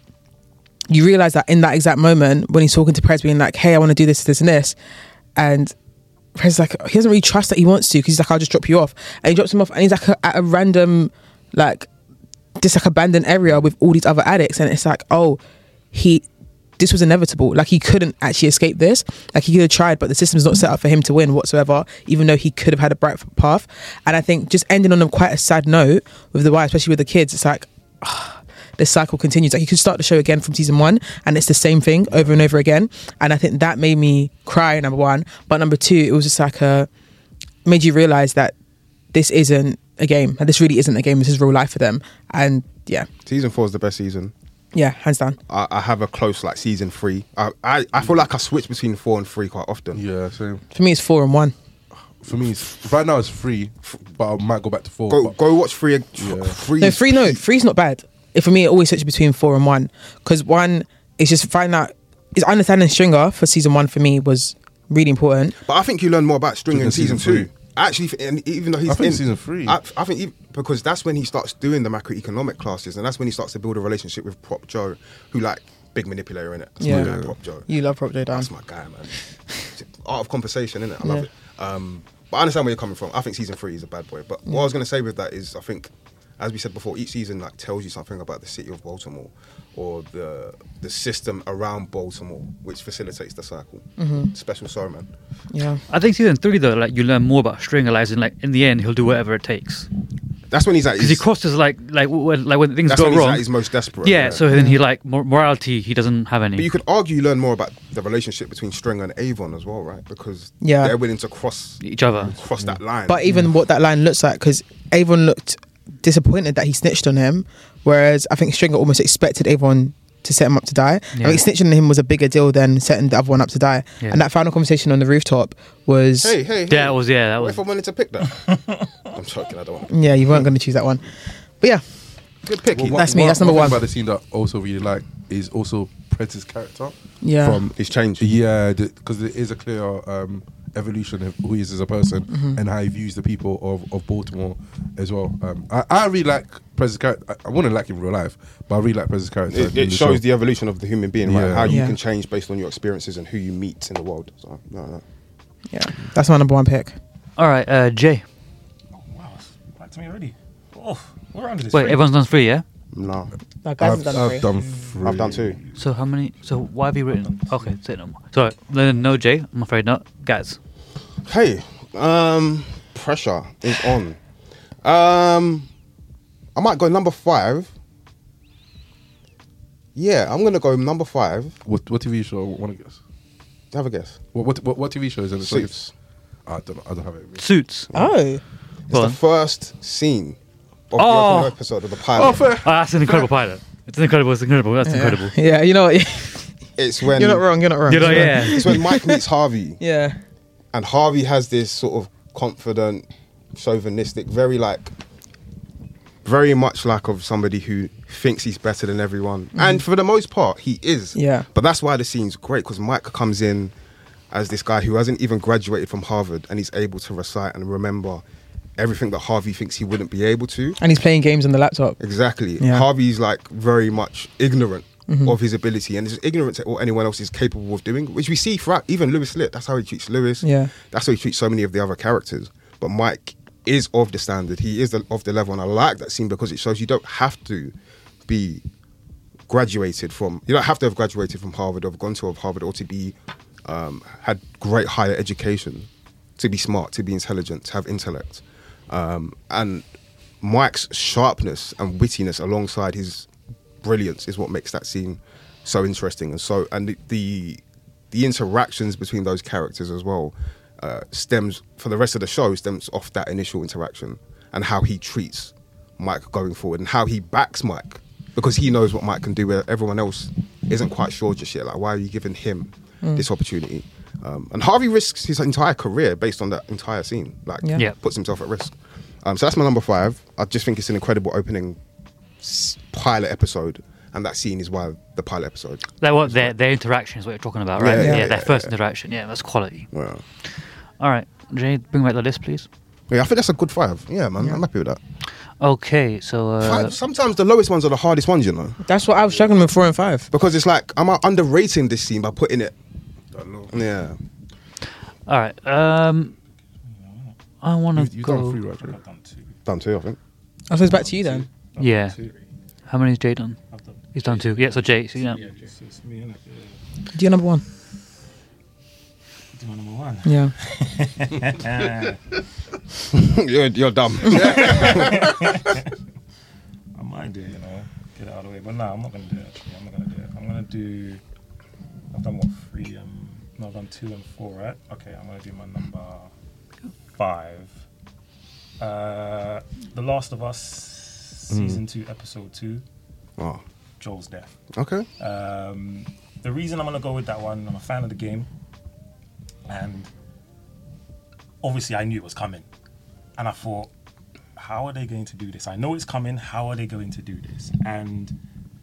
you realize that in that exact moment when he's talking to Prez, being like, hey, I want to do this, this and this, and Prez is like, he doesn't really trust that he wants to, because he's like, I'll just drop you off, and he drops him off and he's like a, at a random like just like abandoned area with all these other addicts, and it's like, oh, he this was inevitable. Like, he couldn't actually escape this. Like, he could have tried, but the system's not set up for him to win whatsoever, even though he could have had a bright path. And I think just ending on a quite a sad note with The Wire, especially with the kids, it's like ah, this cycle continues. Like, you could start the show again from season one and it's the same thing over and over again, and I think that made me cry, number one. But number two, it was just like a made you realize that this isn't a game. Like, this really isn't a game. This is real life for them. And yeah, Season four is the best season. yeah, hands down. I, I have a close like season three. I, I I feel like I switch between four and three quite often. Yeah, same. For me, it's four and one. For me, it's, right now it's three, f- but I might go back to four. Go but- go watch three. Yeah. Three. No, is three. No, peak. three's not bad. If for me, it always switches between four and one, because one is just finding out. Is understanding Stringer for season one for me was really important. But I think you learn more about Stringer in Just in season, season two. three. Actually, and even though he's I think in season three. I, I think even, because that's when he starts doing the macroeconomic classes, and that's when he starts to build a relationship with Prop Joe, who like big manipulator in it. That's Yeah. my guy, Prop Joe. You love Prop J Down. That's my guy, man. Art of conversation, innit? I love it. Um, but I understand where you're coming from. I think season three is a bad boy. But what I was going to say with that is, I think, as we said before, each season like tells you something about the city of Baltimore or the the system around Baltimore, which facilitates the cycle. Special sorry, man. Yeah, I think season three though, like you learn more about Stringer, like, in, like in the end he'll do whatever it takes That's when he's at because he his, crosses like like when, like when things that's go when he's wrong. at his most desperate. Yeah, so then he like mor- morality he doesn't have any. But you could argue you learn more about the relationship between Stringer and Avon as well, right? Because Yeah. they're willing to cross each other. cross that line. but even what that line looks like, because Avon looked disappointed that he snitched on him, whereas I think Stringer almost expected Avon to set him up to die. Yeah. I think snitching on him was a bigger deal than setting the other one up to die. Yeah. And that final conversation on the rooftop was, hey, hey, hey. Yeah, it was yeah that What was. if I wanted to pick that? I'm joking. I don't want to. yeah, you weren't going to choose that one. But yeah, Good pick. Well, Well, That's me, that's number thing one. about the scene that I also really like is also Prez's character. yeah. From his change. Yeah, because there is a clear um, evolution of who he is as a person Mm-hmm. and how he views the people of, of Baltimore as well. Um, I, I really like Prez's character. I, I wouldn't like him in real life, but I really like Prez's character. It, in it the shows show. the evolution of the human being, right? Yeah. How you Yeah. can change based on your experiences and who you meet in the world. So, no, no. Yeah, that's my number one pick. All right, uh, Jay. Oh, wow, it's back to me already. Oh, what round is this? Wait, Three? everyone's done three, yeah? No. No, guys I've, have done I've three. done three. I've done two. So how many? So why have you written? Okay, say no more. Sorry, then no Jay. I'm afraid not. Guys. Hey, um, pressure is on. Um, I might go number five. Yeah, I'm gonna go number five. What, what T V show? Want to guess? Have a guess. What, what what what T V show is it? Suits. I don't know. I don't have it. Suits. Oh, It's Go the on. first scene of Oh. the opening episode of the pilot. Oh, fair. Oh, that's an incredible pilot. It's incredible. It's incredible. That's incredible. yeah. You know, what? It's when you're not wrong. You're not wrong. You know, yeah. It's when Mike meets Harvey, Yeah. and Harvey has this sort of confident, chauvinistic, very like, very much like of somebody who thinks he's better than everyone, and for the most part, he is. Yeah. But that's why the scene's great, because Mike comes in as this guy who hasn't even graduated from Harvard, and he's able to recite and remember everything that Harvey thinks he wouldn't be able to. And he's playing games on the laptop. Exactly. Yeah. Harvey's like very much ignorant Mm-hmm. of his ability, and is ignorant to what anyone else is capable of doing, which we see throughout even Lewis Litt. That's how he treats Lewis. Yeah. That's how he treats so many of the other characters. But Mike is of the standard. He is the, of the level, and I like that scene because it shows you don't have to be graduated from. You don't have to have graduated from Harvard or have gone to Harvard or to be um, had great higher education to be smart, to be intelligent, to have intellect. Um, and Mike's sharpness and wittiness alongside his brilliance is what makes that scene so interesting, and so and the the, the interactions between those characters as well uh, stems for the rest of the show stems off that initial interaction and how he treats Mike going forward and how he backs Mike because he knows what Mike can do where everyone else isn't quite sure just yet. Like, why are you giving him this opportunity? Um, and Harvey risks his entire career based on that entire scene. Like, Yeah. Yeah. puts himself at risk. Um, so that's my number five. I just think it's an incredible opening s- pilot episode, and that scene is why the pilot episode. That what their their interaction is what you're talking about, right? Yeah, Yeah, yeah, their yeah, first yeah. interaction. Yeah, that's quality. Well, All right, Jay, bring back the list, please. yeah, I think that's a good five. Yeah, man, I'm happy with that. Okay, so uh, Five, sometimes the lowest ones are the hardest ones, you know, That's what I was struggling with four and five. because it's like I'm underrating this scene by putting it. Yeah, all right. Um, I want You've, to you've go. done three, right? Jay? I've done two. done two, I think. I suppose back to you then. I've Yeah. done two. How many has Jay done? I've done. He's done two. Yeah, so Jay. So, yeah. Yeah, just it's me, innit? Yeah. Do you number one? Do my number one. Yeah. you're, you're dumb. I might do, you know, get it out of the way. But no, I'm not gonna do it. Actually, I'm not gonna do it. I'm gonna do. I've done what three? Um, no, I've done two and four, right? Okay, I'm gonna do my number five. Uh, The Last of Us, season two, episode two. Oh, Joel's death. okay. Um, the reason I'm gonna go with that one, I'm a fan of the game, and obviously I knew it was coming, and I thought, how are they going to do this? I know it's coming. How are they going to do this? And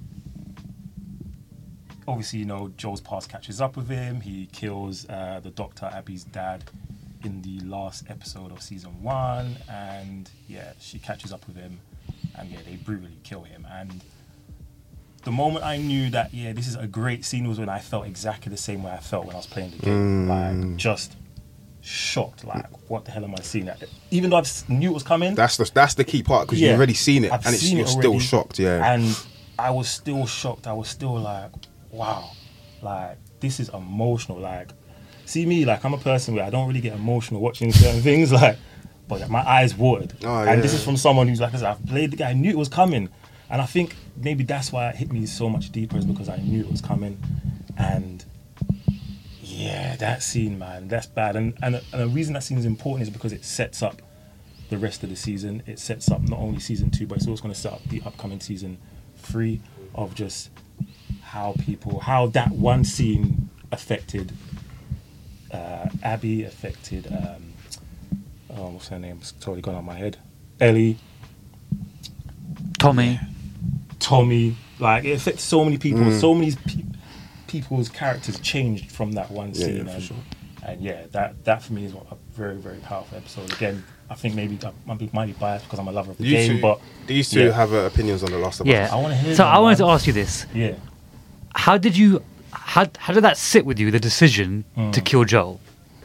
obviously, you know, Joel's past catches up with him. He kills uh, the doctor, Abby's dad, in the last episode of season one, and yeah, she catches up with him, and yeah, they brutally kill him. And the moment I knew that, yeah, this is a great scene was when I felt exactly the same way I felt when I was playing the game. Like, just shocked. Like, what the hell am I seeing? Even though I knew it was coming. That's the that's the key part because Yeah. you've already seen it I've and it's, seen you're it still already, shocked. Yeah. And I was still shocked. I was still like, wow. Like, this is emotional. Like, see me, like, I'm a person where I don't really get emotional watching certain things. Like, but my eyes watered. Oh, and yeah. this is from someone who's like, I said, I've played the guy. I knew it was coming. And I think maybe that's why it hit me so much deeper, is because I knew it was coming. And yeah, that scene, man, that's bad. And, and, and the reason that scene is important is because it sets up the rest of the season. It sets up not only season two, but it's also going to set up the upcoming season three of just how people, how that one scene affected uh, Abby, affected, um, oh, what's her name? It's totally gone out of my head. Ellie, Tommy. Tommy. Like, it affected so many people. So many pe- people's characters changed from that one Yeah, scene. yeah, for and, sure. And yeah, that that for me is what a very very powerful episode. Again, I think maybe I might be, might be biased because I'm a lover of the You game, two, but these two yeah. have uh, opinions on the Last of Us. Yeah. I wanna hear So them, I wanted man. to ask you this: yeah. How did you, how how did that sit with you? The decision Hmm. to kill Joel.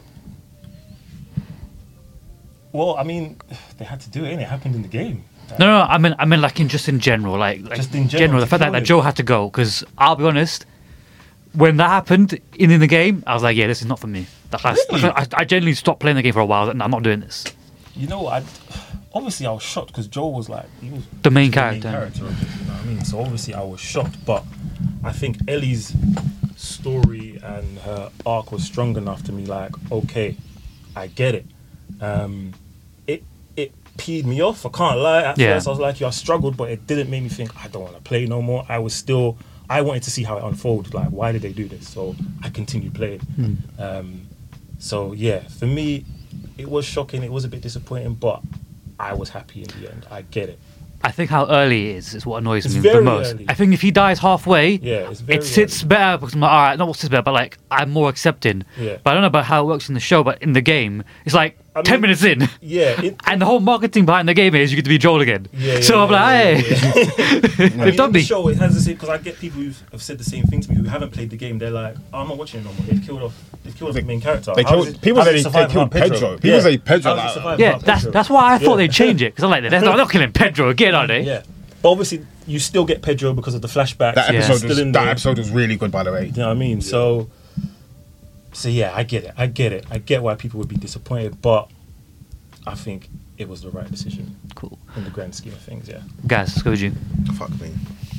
Well, I mean, they had to do it, and it happened in the game. No, no, no, I mean, I mean, like in just in general, like, like Just in general, the to fact that, kill that him. Joel had to go. Because I'll be honest, when that happened in, in the game, I was like, yeah, this is not for me. Like, I, Really? I, I genuinely stopped playing the game for a while. And I'm not doing this. You know, I obviously I was shocked because Joel was like he was The main the character. character of it, you know what I mean? So obviously I was shocked, but I think Ellie's story and her arc was strong enough to me. Like, okay, I get it. Um, it it peed me off. I can't lie. At Yeah. first, I was like, yeah, I struggled, but it didn't make me think I don't want to play no more. I was still. I wanted to see how it unfolded. Like, why did they do this? So I continued playing. Hmm. Um, so yeah, for me, it was shocking. It was a bit disappointing, but I was happy in the end. I get it. I think how early it is is what annoys It's me the very most. early. I think if he dies halfway, Yeah, it's very it sits early. better because I'm like, all right, not what sits better, but like I'm more accepting. Yeah. But I don't know about how it works in the show, but in the game, it's like I ten mean, minutes in, Yeah, it, and the whole marketing behind the game is you get to be Joel again. yeah, yeah, so yeah, I'm like, yeah, hey, yeah, yeah. I mean, they've done in the me. show, it has the same because I get people who have said the same thing to me who haven't played the game. They're like, oh, I'm not watching it no more. They've killed off. They've killed off the main character. They How killed- is it- people how say is it they- surviving they killed without Pedro. People say Pedro, How is it like- surviving Yeah, without that's Pedro? that's why I thought Yeah. they'd change it because I'm like, they're not, not killing Pedro again, are they? Yeah, but obviously you still get Pedro because of the flashbacks. That Yeah. episode Still was in that there. episode was really good, by the way. You know what I mean? So, so yeah, I get it. I get it. I get why people would be disappointed, but I think it was the right decision Cool. in the grand scheme of things. Yeah. Guys, let's go with you. Fuck me.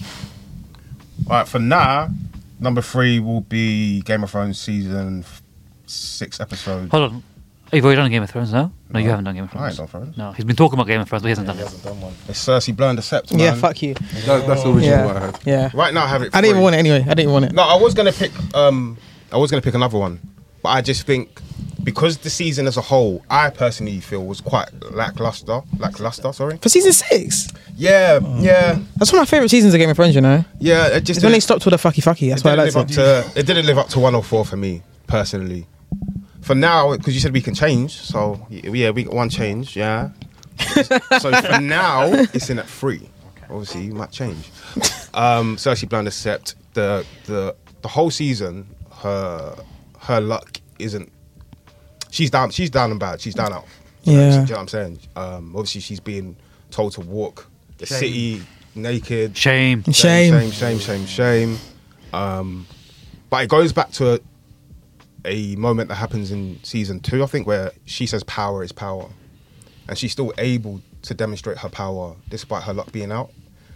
All right, for now, number three will be Game of Thrones season f- six episode. Hold on. You've already done Game of Thrones, no? No, you No. haven't done Game of I ain't Thrones. done Thrones. No, he's been talking about Game of Thrones, but he hasn't He done it. hasn't done one. It's Cersei blowing the scepter, man. Yeah, fuck you. That, that's the original Yeah. one I had. Yeah. Right now, I have it. I didn't even free. want it anyway. I didn't even want it. No, I was gonna pick. Um, I was gonna pick another one, but I just think because the season as a whole, I personally feel was quite lackluster. Lackluster, sorry. For season six, Yeah, yeah, that's one of my favorite seasons of Game of Thrones. You know, yeah. It just it's when they didn't- stopped with the fucky fucky. That's it why I didn't liked live it. up to. It didn't live up to one or four for me personally. For now, because you said we can change, so y- yeah, we got one change. Yeah. So for now, it's in at three. Obviously, you might change. Um, Cersei blowing the sept. The the the whole season, her her luck isn't. She's down. She's down and bad. She's down out. Yeah. Do you know what I'm saying? Um, obviously, she's being told to walk the Shame. city naked. Shame. Shame. Shame, shame, shame, shame. Um, but it goes back to a, a moment that happens in season two, I think, where she says power is power. And she's still able to demonstrate her power despite her luck being out.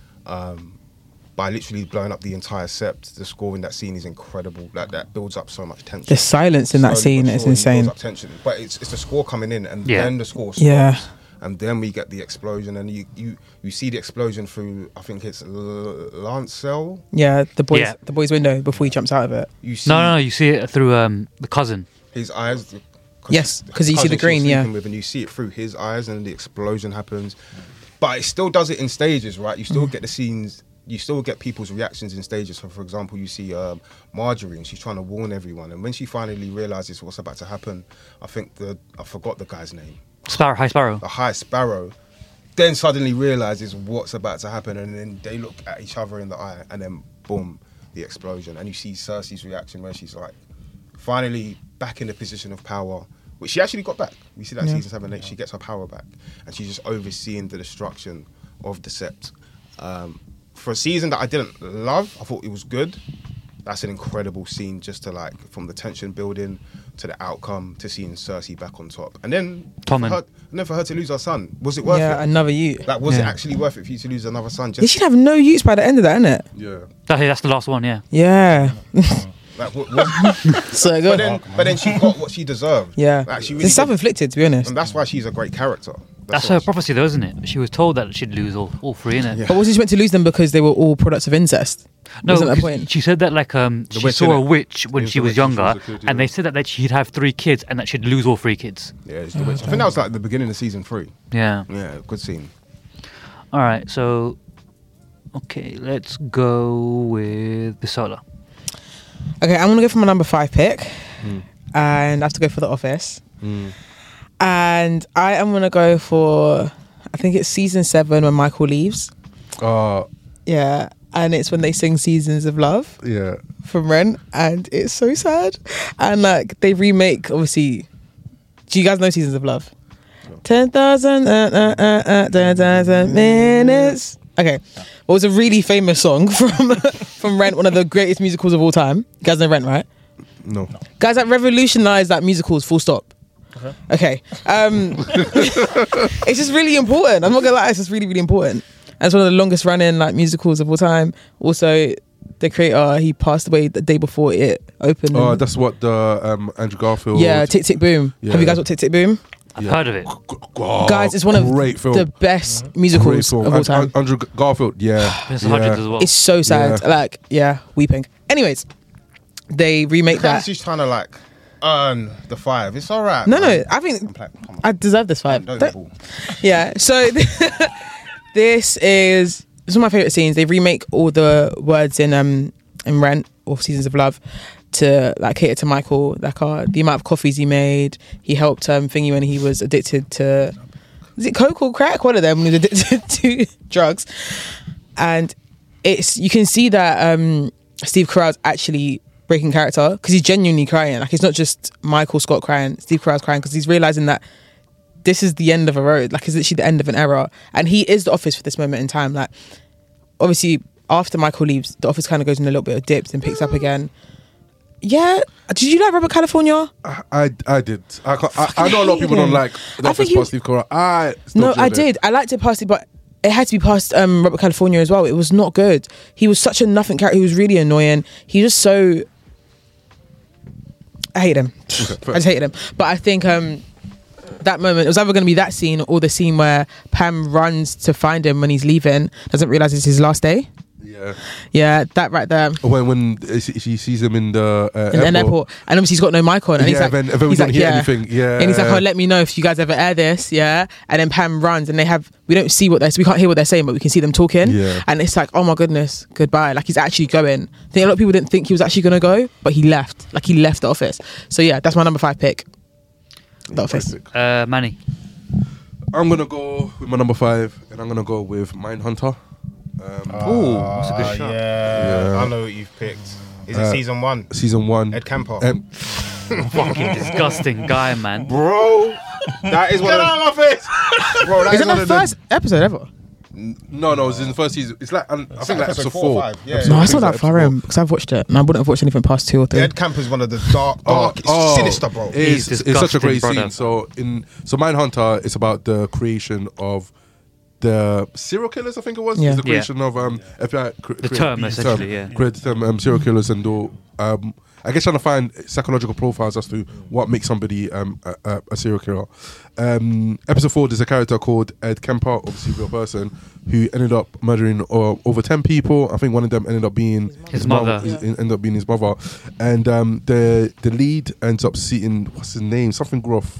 Um, by literally blowing up the entire sept. The score in that scene is incredible. Like, that builds up so much tension. The silence in that Slowly scene but is surely insane. builds up tension. But it's, it's the score coming in and Yeah. then the score stops. Yeah. And then we get the explosion, and you, you, you see the explosion through, I think it's L- Lancel. Yeah, the boys, Yeah. the boys' window before he jumps out of it. You see No, no, no. You see it through um, the cousin. his eyes. the- Yes, 'cause you see cousin the she was green, yeah. sleeping with, and you see it through his eyes, and the explosion happens. But it still does it in stages, right? You Mm-hmm. still get the scenes. You still get people's reactions in stages. So, for example, you see um, Marjorie, and she's trying to warn everyone. And when she finally realizes what's about to happen, I think the I forgot the guy's name. Sparrow, High Sparrow. The High Sparrow. Then suddenly realizes what's about to happen, and then they look at each other in the eye, and then boom, the explosion. And you see Cersei's reaction where she's like, finally back in the position of power, which she actually got back. We see that in Yeah. season seven, eight. She gets her power back, and she's just overseeing the destruction of the Sept. Um, for a season that I didn't love, I thought it was good. That's an incredible scene, just to like from the tension building to the outcome to seeing Cersei back on top, and then for Tommen. her, and then for her to lose her son, was it worth Yeah, it? another you. Like, was it Yeah. actually worth it for you to lose another son? He Just should have no use by the end of that, innit? Yeah. That, that's the last one, yeah. Yeah. like, what, what, So but good. then, but then she got what she deserved. Yeah. like, she really It's did. self-inflicted, to be honest. And that's why she's a great character. That's what her she- prophecy, though, isn't it? She was told that she'd lose all, all three, innit? Yeah. But was he meant to lose them because they were all products of incest? No, Wasn't that the 'cause point? she said that like um, she witch, saw a innit? witch when It was she the was witch when she younger, was a kid, and yeah. they said that, that she'd have three kids and that she'd lose all three kids. Yeah, it's the witch. I think that was like the beginning of season three. Yeah. Yeah, good scene. All right, so okay, let's go with Bisola. Okay, I'm gonna go for my number five pick. Hmm. and I have to go for The Office. And I am gonna go for, I think it's season seven when Michael leaves. Uh, Yeah, and it's when they sing Seasons of Love yeah. from Rent, and it's so sad. And like they remake, obviously. Do you guys know Seasons of Love? Ten thousand, uh, uh, uh, uh, ten thousand minutes. Okay, well, it was a really famous song from from Rent, one of the greatest musicals of all time. You guys know Rent, right? No. Guys, that revolutionized that musicals. Full stop. Okay. Um, it's just really important. I'm not gonna lie, it's just really, really important. And it's one of the longest running like musicals of all time. Also, the creator, he passed away the day before it opened. Oh, and- that's what the um, Andrew Garfield. yeah, Tick Tick Boom. Yeah. Have you guys watched Tick Tick Boom? I've Yeah. heard of it. Oh, Guys, it's one of great film. the best Great musicals film. of all And- time. and Andrew Garfield, yeah. There's yeah. hundreds as well. It's so sad. Yeah. Like, yeah, weeping. Anyways, they remake that. She's trying to like earn the five. It's all right. No, man. no, I think I'm like, come on. I deserve this five. Don't Don't- fool. Yeah, so this is this is one of my favorite scenes. They remake all the words in um in Rent or Seasons of Love to like cater to Michael. Like uh, the amount of coffees he made. He helped um Thingy when he was addicted to, is it coke or crack? One of them when he was addicted to drugs. And it's you can see that um Steve Carell's actually breaking character because he's genuinely crying. Like it's not just Michael Scott crying. Steve Carell's crying because he's realizing that this is the end of a road. Like, it's literally the end of an era. And he is the Office for this moment in time. Like, obviously, after Michael leaves, the Office kind of goes in a little bit of dips and picks up again. Yeah. Did you like Robert California? I, I, I did. I, can't- I, I know a lot of people don't like The I Office think he- past Steve Carell. I still No, I enjoyed it. did. I liked it past it, but it had to be past um, Robert California as well. It was not good. He was such a nothing character. He was really annoying. He was so... I hate him. I just hated him. But I think... um that moment, it was either going to be that scene or the scene where Pam runs to find him when he's leaving, doesn't realise it's his last day. Yeah. Yeah, that right there. When when she she sees him in the uh, In the airport. And obviously he's got no mic on. And he's Yeah, like, then- then we he's don't like, hear yeah. anything. Yeah. And he's like, oh, let me know if you guys ever air this. Yeah. And then Pam runs and they have, we don't see what they're, we can't hear what they're saying, but we can see them talking. Yeah. And it's like, oh my goodness, goodbye. Like he's actually going. I think a lot of people didn't think he was actually going to go, but he left. Like he left the Office. So yeah, that's my number five pick. The Office. Uh, Manny. I'm gonna go with my number five, and I'm gonna go with Mindhunter. Um, Ooh, that's a good Ah, shot. Yeah, Yeah. I know what you've picked. Is it Uh, season one? season one. Ed Camper. Um, Fucking disgusting guy, man. Bro, that is one Get of out of my face! bro. That Is is it one the of the first episode ever? No, no, it's in the first season. It's like um, I think like episode episode four four. or five, yeah. Episode- No, I it's think not it's that like far episode in because I've watched it and I wouldn't have watched anything past two or three. Ed Camper is one of the dark, Oh, dark, it's oh, sinister, bro. It's, He's it's such a great disgusting, scene. brother. So in so Mindhunter, it's about the creation of the serial killers. I think it was. Yeah. It's the Yeah. creation of um F B I. Cre- The created term, the essentially, yeah. Created the term um, serial killers and all. Um, I guess trying to find psychological profiles as to what makes somebody um a, a, a serial killer. Um, episode four, there's a character called Ed Kemper, obviously a real person, who ended up murdering uh, over ten people. I think one of them ended up being His mother. his- ended up being his mother, and um, the the lead ends up sitting. What's his name? Something Gruff.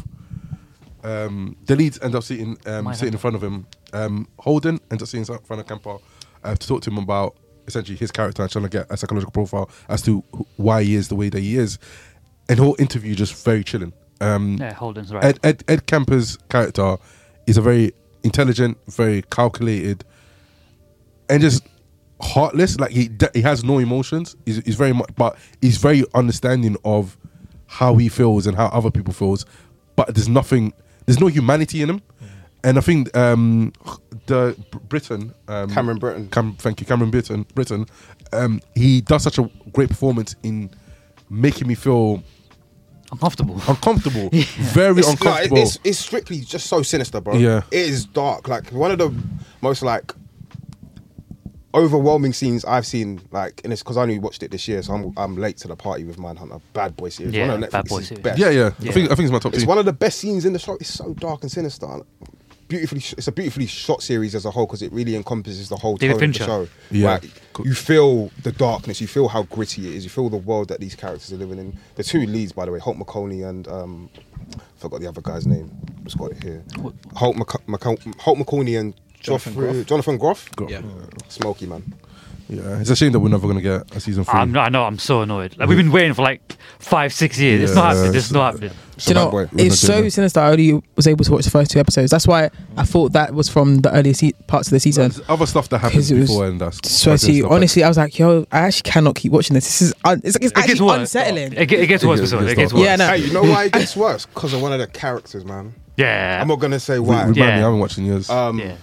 Um, the lead ends up sitting um, My sitting in front of him. Um, Holden ends up sitting in front of Kemper uh, to talk to him about essentially his character and trying to get a psychological profile as to wh- why he is the way that he is. And the whole interview just very chilling. Um, Yeah, Holden's right. Ed, Ed Ed Kemper's character is a very intelligent, very calculated, and just heartless. Like he he has no emotions. He's, he's very much, but he's very understanding of how he feels and how other people feels. But there's nothing. There's no humanity in him. And I think um, the Br- Britain, um, Cameron Britton. Cam, thank you, Cameron Britton. Britain. Um, he does such a great performance in making me feel Uncomfortable. uncomfortable, very It's, like, uncomfortable. it's, it's strictly just so sinister, bro. Yeah. It is dark. Like one of the most like overwhelming scenes I've seen. Like, and it's because I only watched it this year, so I'm I'm late to the party with Mindhunter. Bad Boy series. Yeah, One of Bad Netflix's Boy series. best. yeah, yeah, Yeah. I think I think it's my top It's two. one of the best scenes in the show. It's so dark and sinister. Beautifully, sh- it's a beautifully shot series as a whole because it really encompasses the whole David tone Fincher. of the show. Yeah. Like, you feel the darkness, you feel how gritty it is, you feel the world that these characters are living in. The two leads, by the way, Holt McConey and um, I forgot the other guy's name. Just got it here. Holt, Mc- McC- Holt McConey and Jonathan Joffrey- Groff. Jonathan Groff. Groff. Yeah. Smoky man. Yeah, it's a shame that we're never gonna get a season three. I'm, I know. I'm so annoyed. Like we've been waiting for like five, six years. It's not Yeah, happening. It's it's- not happening. Do you know, boy. We're it's not doing so it. sinister. I only was able to watch the first two episodes. That's why I thought that was from the earlier se- parts of the season. There's other stuff that happens 'Cause it was- before, and that's Swear to you, honestly, I was like, yo, I actually cannot keep watching this. This is un- it's, it's It gets actually worse. unsettling. It, ge- it gets It worse. gets- It it gets, gets worse. Yeah, no. Hey, you know why it gets worse? Because of one of the characters, man. Yeah. I'm not gonna say Re- why. remind Yeah. me, I haven't watched in years. Um, yeah.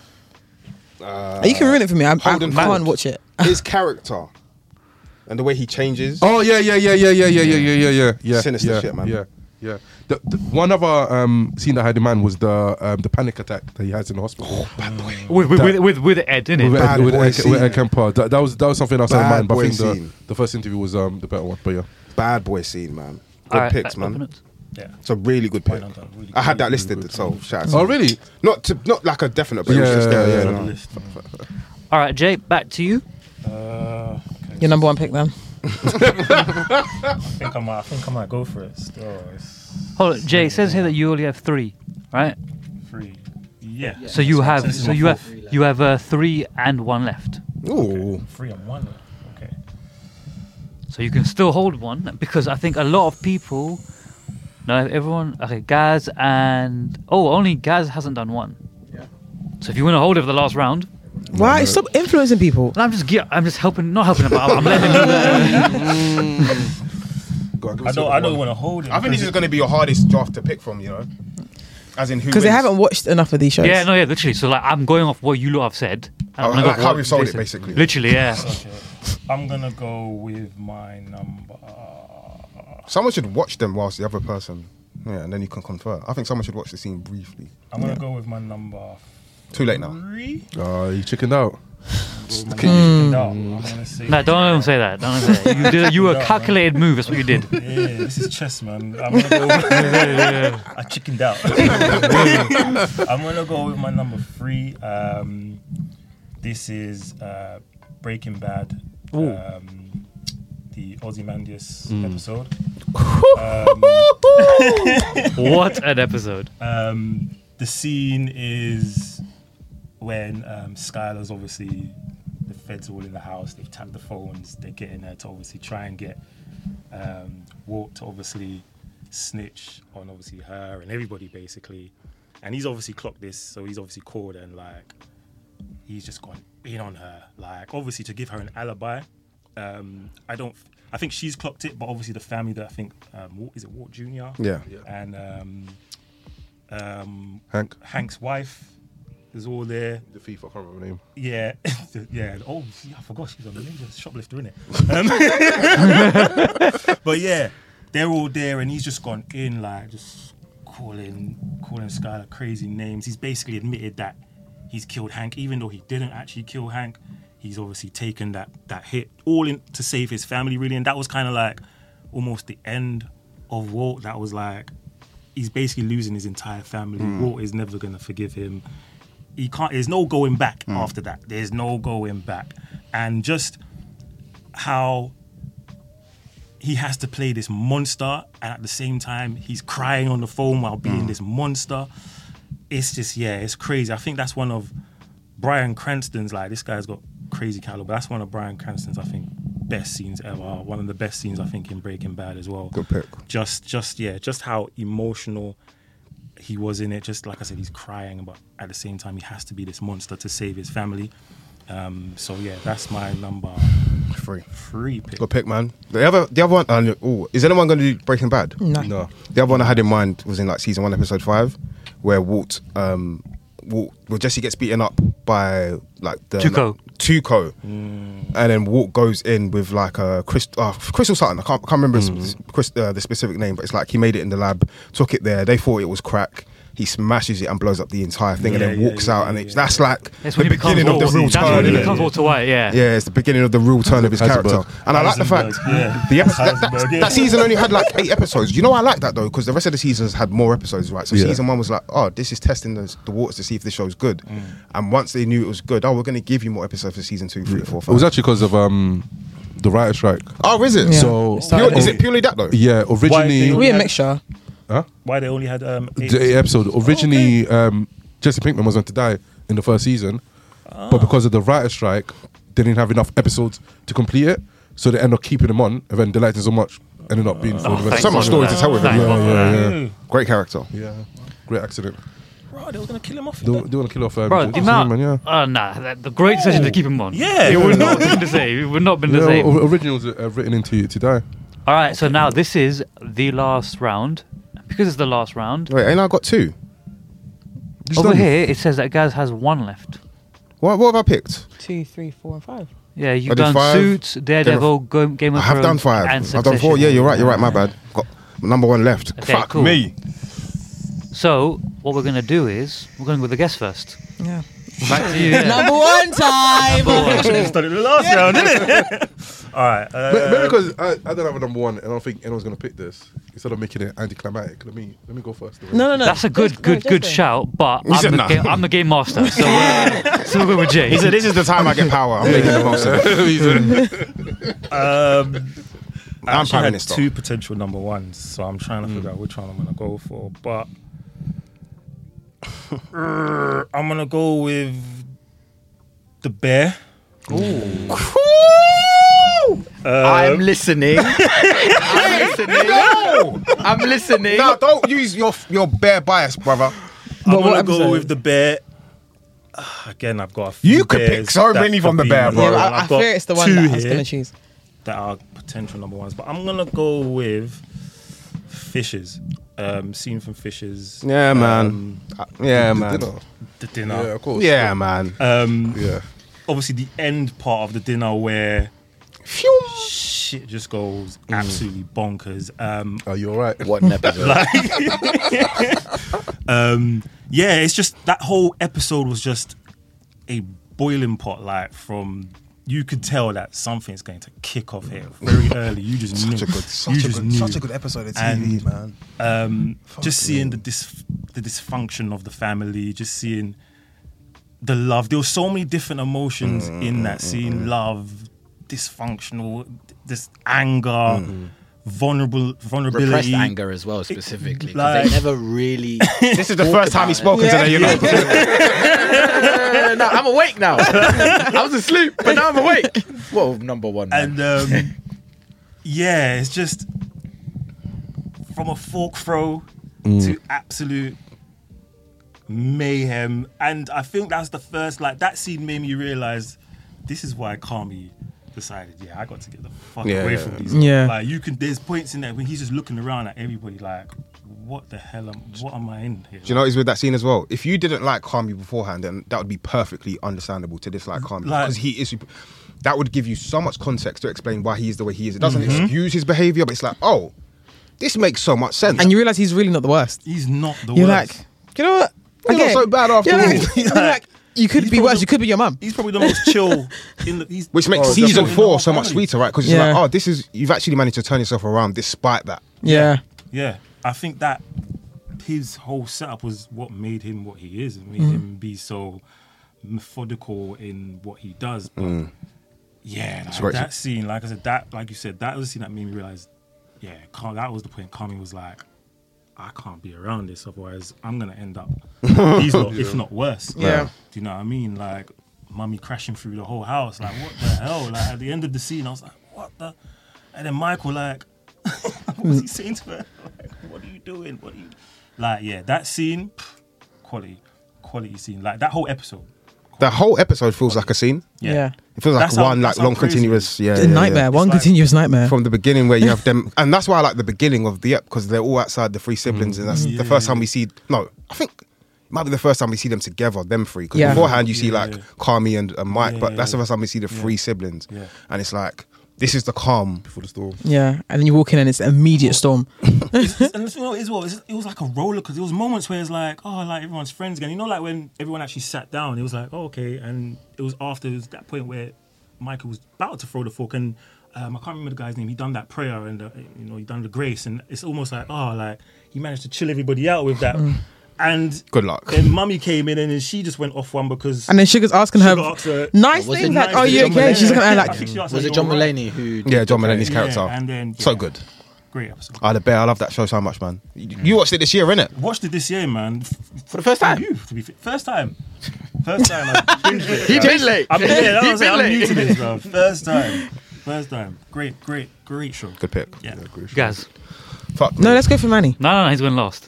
uh, you can ruin it for me. I, I Holden can't Ford. watch it. his character and the way he changes. Oh yeah, yeah, yeah, yeah, yeah, yeah, yeah, yeah, yeah, yeah, yeah. Sinister yeah, shit, man. Yeah, yeah. The, the, one other um, scene that I had in mind was the um, the panic attack that he has in the hospital. With with, That- with with with Ed, innit? with Bad Ed, with boy Ed, with scene. Ed Kemper. That, that was that was something else I had in Bad mind. But I boy think the, scene. the first interview was um, the better one. But yeah, Bad boy scene, man. Good Alright, picks, uh, man. opponents. Yeah. It's a really good pick. Well done, really I had that good, listed, really good. so shout out to oh you. really? Not to, not like a definite, but it was Yeah, just there. yeah, Yeah, yeah. no. On the list. All right, Jay, back to you. Uh, okay. Your number one pick, then. I think I might. I think I might go for it. Still, it's Hold on, Jay. It says here that you only have three, right? three. Yeah. So you That's have right. This is so my you have fourth. you have uh, three and one left. Ooh. Three and one. Okay. So you can still hold one because I think a lot of people. No, everyone. Okay, Gaz and oh, only Gaz hasn't done one. Yeah. So if you want to hold it for the last round, Why? Stop influencing people. and I'm just gi- I'm just helping, not helping, but I'm letting them. Uh, Go on, give I us don't. your I don't one. want to hold it. I think this because is going to be your hardest draft to pick from, you know? As in who Because they wins. haven't watched enough of these shows. yeah, no, yeah, literally. So like, I'm going off what you lot have said. and I'm Oh, gonna go like for how what we've sold they it, said. basically. Literally, yeah. Okay. I'm gonna go with my number. Someone should watch them whilst the other person. Yeah, and then you can confer. I think someone should watch the scene briefly. I'm gonna go with my number Too late now. three. Oh, you chickened out. With my number- No, I'm gonna say. No, don't let them say that. Don't let them say that. You did. You were a calculated move. That's what you did. Yeah, this is chess, man. I'm gonna go. With, I chickened out. I'm gonna go with my number three. Um, this is uh, Breaking Bad. Ooh. Um, the Ozymandias Mm. episode. What an episode. Um, the scene is when um, Skylar's obviously, the feds are all in the house, they've tapped the phones, they're getting there to obviously try and get um, Walt to obviously snitch on obviously her and everybody basically. And he's obviously clocked this, so he's obviously called and like, he's just gone in on her. Like, obviously to give her an alibi. Um, I don't, I think she's clocked it, but obviously the family that I think, um, Walt, is it Walt Junior? Yeah. And um, um, Hank, Hank's wife is all there. the thief. I can't remember her name. Yeah, yeah. Oh, yeah, I forgot she's a ninja shoplifter, innit? Um, but yeah, they're all there, and he's just gone in like just calling, calling Skylar crazy names. He's basically admitted that he's killed Hank, even though he didn't actually kill Hank. He's obviously taken that that hit all in to save his family, really, and that was kind of like almost the end of Walt. That was like he's basically losing his entire family. Walt is never gonna forgive him. He can't. There's no going back after that. There's no going back, and just how he has to play this monster, and at the same time he's crying on the phone while being this monster. It's just yeah, it's crazy. I think that's one of Bryan Cranston's, like, this guy's got crazy caliber. That's one of Bryan Cranston's, I think, best scenes ever. One of the best scenes, I think, in Breaking Bad as well. Good pick. Just, just yeah, just how emotional he was in it. Just like I said, he's crying, but at the same time, he has to be this monster to save his family. Um, so yeah, that's my number Three. three pick. Good pick, man. The other, the other one. Uh, oh, is anyone going to do Breaking Bad? No. No. The other one I had in mind was in like season one, episode five, where Walt, um, Walt, well, Jesse gets beaten up by like the Tuco. Tuco, and then Walt goes in with like a crystal, uh, crystal something. I can't, I can't remember s- s- uh, the specific name, but it's like he made it in the lab, took it there. They thought it was crack. He smashes it and blows up the entire thing, Yeah, and then yeah, walks yeah, out, yeah, and it's, yeah. that's like That's the when he becomes beginning of the Walt. real That's turn. when he innit? becomes Walter White. Yeah. Yeah, it's the beginning of the real turn of his Heisenberg. character. And I like the fact Heisenberg, yeah. the epi- that, that, Heisenberg, yeah. that season only had like eight episodes. You know, I like that though, because the rest of the seasons had more episodes, right? So Yeah. season one was like, oh, this is testing the, the waters to see if the show's good. Mm. And once they knew it was good, oh, we're going to give you more episodes for season two, three, four, It five. was actually because of um, the writer strike. oh, is it? Yeah. So Pure- is it purely that though? yeah, Why originally they- We a Yeah. mixture. Why they only had um, eight the eight episode. Originally, um, Jesse Pinkman was meant to die in the first season, but because of the writer strike, they didn't have enough episodes to complete it, so they end up keeping him on, and then they liked him so much, ended up being. Oh, for the thank So rest much of story the to tell with him. Thank Yeah, God. yeah, yeah, Great character. yeah. Great accident. Bro, they was gonna kill him off. They, they want to kill off. Um, Bro, the Jason amount. Reitman, yeah. Oh, nah. That, the great decision to keep him on. Yeah. It would not have been the same. It would not have been the Yeah, same. o- originals are written into to die. All right, so now this is the last round. Because it's the last round, Wait, ain't I got two? Just over done. here it says that Gaz has one left. What, what have I picked? Two, three, four, and five. Yeah, I you've did done five. Suits, Daredevil, Go- Game of I have Thrones, done five. and I've done four. Succession. Yeah, you're right. You're right. My bad. Got number one left. Okay, Fuck cool. Me. So what we're gonna do is we're going with the guest first. Yeah. Back to you. Yeah. Number one time. Should started the last round, didn't it? All right. Uh, But, but because I, I don't have a number one, and I don't think anyone's gonna pick this. Instead of making it anticlimactic, let me let me go first. No, no, no. That's a good, Just- good, no, good just shout. But We I'm said the, nah. game, I'm the game master, so we're, so we're going with Jay. He said, "This is the time I get power. I'm making the most of it." Um, I I'm actually Prime had Minister. two potential number ones, so I'm trying to figure out which one I'm gonna go for. But uh, I'm gonna go with the Bear. I'm listening. I'm listening. I'm listening. No, don't use your your bare bias, brother. I'm But what gonna episode? go with the Bear. Uh, again, I've got a few. You could pick bears so that many from could the be Bear, number bro. Yeah, one. but I, I I've got fear it's the one two that I was here going to choose. that are potential number ones, but I'm gonna go with Fishes. Um, scene from Fishes. Yeah, man. Um, Uh, yeah, The man. dinner. the dinner. Yeah, of course. Yeah, man. Um, Yeah. obviously the end part of the dinner where Phew. shit just goes absolutely bonkers. Um, Oh, you're right. What an episode. um, yeah, it's just that whole episode was just a boiling pot. Like from you could tell that something's going to kick off here very early. You just Such knew. a good, you such a just good, knew. such a good episode of T V, And, man. Um, just seeing the dis- the dysfunction of the family, just seeing the love. There were so many different emotions Mm, in that scene: love, dysfunctional, this anger, vulnerable, vulnerability. Repressed anger as well, specifically. 'cause Like- they never really. This is the first time he's spoken today, you know. Uh, no, I'm awake now. I was asleep, but now I'm awake. Whoa, number one. Man. And um, yeah, it's just from a fork throw to absolute mayhem. And I think that's the first, like, that scene made me realize this is why Kami decided, yeah, I got to get the fuck Yeah, away yeah, from these. yeah. Like, you can, there's points in there when he's just looking around at everybody, like, what the hell am, what am I in here? Do you know what is with that scene as well? If you didn't like Kami beforehand, then that would be perfectly understandable to dislike Kami Like- because he is. That would give you so much context to explain why he is the way he is. It doesn't Mm-hmm. excuse his behavior, but it's like, oh, this makes so much sense. And you realise he's really not the worst. He's not the You're worst. like, you know what? He's not so bad after You're all. like, you're like, you could He's be probably worse. You could be your mum. He's probably the most chill in the. He's, Which makes Oh, season definitely. four so much sweeter, right? Because you're Yeah. like, oh, this is you've actually managed to turn yourself around despite that. Yeah. Yeah, I think that his whole setup was what made him what he is. It made Mm. him be so methodical in what he does. But yeah, like, great. that scene, like I said, that like you said, that was the scene that made me realize. Yeah, Ka- that was the point. Kami was like, I can't be around this, otherwise I'm gonna end up these lot, if not worse. Yeah. Do you know what I mean? Like, mummy crashing through the whole house. Like, what the hell? Like, at the end of the scene, I was like, what the? And then Michael, like, what was he saying to her? Like, what are you doing? What are you? Like, yeah, that scene, pff, quality, quality scene. Like that whole episode. The whole episode feels like a scene. Yeah. Yeah. It feels like That's how- one like that's how long crazy it continuous. Yeah, A yeah, yeah. nightmare. One like- continuous nightmare. From the beginning where you have them, and that's why I like the beginning of the ep because they're all outside the three siblings, and that's the first time we see. No, I think it might be the first time we see them together, them three. Because Yeah. beforehand you see Yeah, like yeah. Kami and, and Mike, Yeah, but yeah, that's the yeah. first time we see the three siblings, Yeah. and it's like this is the calm. Before the storm. Yeah. And then you walk in and it's an immediate storm. It's- it's- and it's, you know, it's, well, it's, it was like a roller because there was moments where it's like, oh, like everyone's friends again. You know, like when everyone actually sat down, it was like, oh, okay. And it was after it was that point where Michael was about to throw the fork, and um, I can't remember the guy's name. He done that prayer, and uh, you know, he done the grace, and it's almost like, oh, like he managed to chill everybody out with that. And Good luck. then Mummy came in, and then she just went off one because And then Sugar's asking Sugar her asked her- nice Was it things nice? like, "Oh, Was it you John okay?" She's looking at her I like, think she asked Was her, it John "You're all right?" Mulaney who? did Yeah, the John prayer? Mulaney's character. Yeah, and then So yeah. good. great episode. Ah, The Bear. I love that show so much, man. You, you watched it this year, innit? Watched it this year, man. F- For the first time. You, to be f- first time. First time. I binged it. He bro. been late. I'm, yeah, that's what He I'm saying. been I'm new late. to this, bro. First time. First time. Great, great, great show. Good pick. Yeah. Guys. Fuck. No, let's go for Manny. No, no, no, he's going last.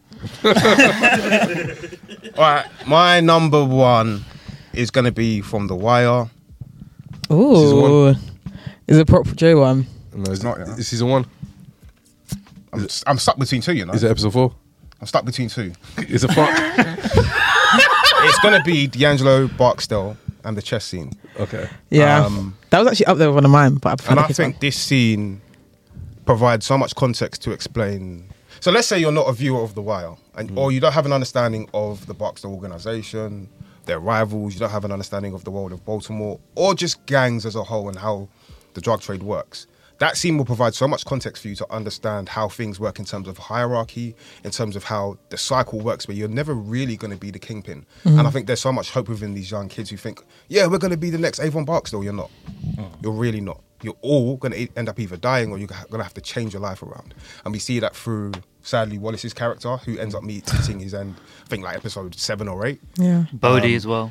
All right, my number one is going to be from The Wire. Ooh. Is it Prop J one? No, it's not, not. yeah. It's season one. I'm, I'm stuck between two, you know. Is it episode four? I'm stuck between two. Is it fuck? It's going to be D'Angelo, Barksdale, and the chess scene. Okay. Yeah. Um, that was actually up there with one of mine, but I prefer And the I kids think one. this scene provides so much context to explain. So let's say you're not a viewer of The Wire, and or you don't have an understanding of the Barksdale organization, their rivals, you don't have an understanding of the world of Baltimore, or just gangs as a whole and how the drug trade works. That scene will provide so much context for you to understand how things work in terms of hierarchy, in terms of how the cycle works, where you're never really going to be the kingpin. Mm-hmm. And I think there's so much hope within these young kids who think, yeah, we're going to be the next Avon Barksdale. You're not. You're really not. You're all going to end up either dying or you're going to have to change your life around. And we see that through, sadly, Wallace's character, who ends up meeting his end, I think like episode seven or eight. Yeah. Bodie Um, as well.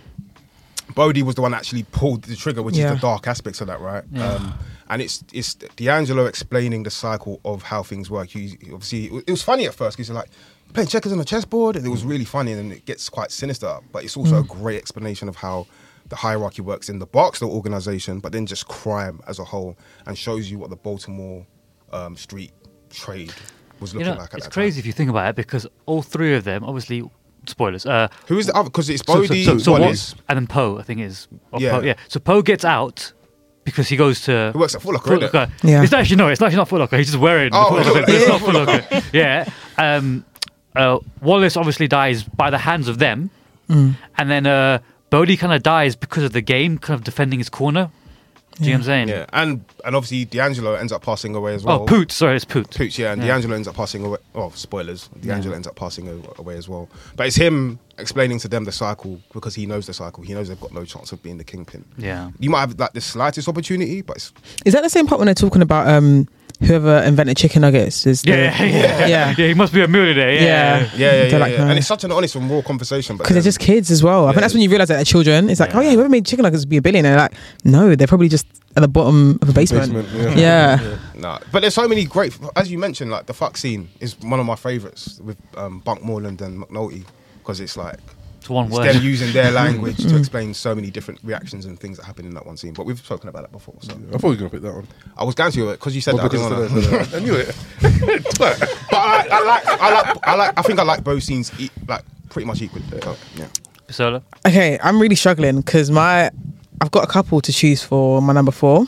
Bodie was the one that actually pulled the trigger, which Yeah. is the dark aspects of that, right? Yeah. Um, and it's it's D'Angelo explaining the cycle of how things work. He, obviously, it was funny at first because you're like, playing checkers on a chessboard, and it was really funny, and it gets quite sinister. But it's also a great explanation of how the hierarchy works in the Barksdale organization, but then just crime as a whole, and shows you what the Baltimore um, street trade was You looking know, like at it's that crazy if you think about it, because all three of them, obviously, spoilers. Uh, time. Who is the other? Because it's so- Bodie, so, so, so Wallace, what- and then Poe, I think it is. Or Yeah. Poe, yeah. So Poe gets out because he goes to. who works at Foot Locker, Foot innit? Locker. Yeah. It's actually no, it's actually not Foot Locker. He's just wearing the Oh, Foot Locker. yeah. But it's not Foot Locker. Yeah. Um, uh, Wallace obviously dies by the hands of them, Mm. and then uh, Bodie kind of dies because of the game, kind of defending his corner. Do you know what I'm saying? Yeah, and and obviously D'Angelo ends up passing away as well. Oh, Poot. Sorry, it's Poot. Pooch, yeah, and Yeah. D'Angelo ends up passing away. Oh, spoilers. D'Angelo ends up passing a- away as well. But it's him explaining to them the cycle because he knows the cycle. He knows they've got no chance of being the kingpin. Yeah. You might have like the slightest opportunity, but it's, Is that the same part when they're talking about um whoever invented chicken nuggets? Is the, Yeah, yeah, yeah, yeah. yeah. He must be a millionaire. Yeah. Yeah. yeah, yeah, They're yeah, like, yeah. no. And it's such an honest and raw conversation. Because they're just kids as well. I think Yeah. that's when you realise that they're children. It's like, Yeah. oh yeah, whoever made chicken nuggets would be a billionaire. Like, no, they're probably just at the bottom of a basement. Basement, yeah. Nah, but there's so many great, as you mentioned, like the fuck scene is one of my favourites with um, Bunk Moreland and McNulty because it's like It's one it's word. them using their language to explain so many different reactions and things that happen in that one scene. But we've spoken about that before. So I thought you were going to pick that one. I was going to because you said Well, that. I, because didn't wanna- I knew it. But I, I like, I like, I like. I think I like both scenes e- like pretty much equally. So, yeah. Solo. Okay, I'm really struggling because my I've got a couple to choose for my number four.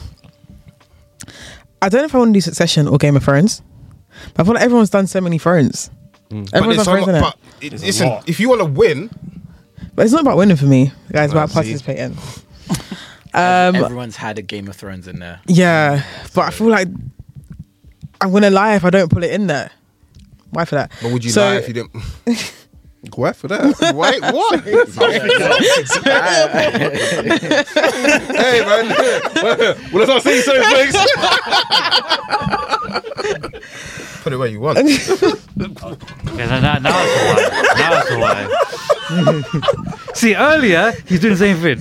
I don't know if I want to do Succession or Game of Thrones, but I feel like everyone's done so many Thrones. But, Everyone's there's done so Thrones, much, innit? but it, There's a listen, lot. if you want to win, But it's not about winning for me, guys. It's Nah, about see. participating. Um, Everyone's had a Game of Thrones in there. yeah, but I feel like I'm gonna lie if I don't put it in there. Why for that? but would you So- lie if you didn't? What for that? Wait, what? Hey man, well let's not say certain things. Put it where you want. Yeah, now, now, now it's a why. Now it's a why. See, earlier he's doing the same thing.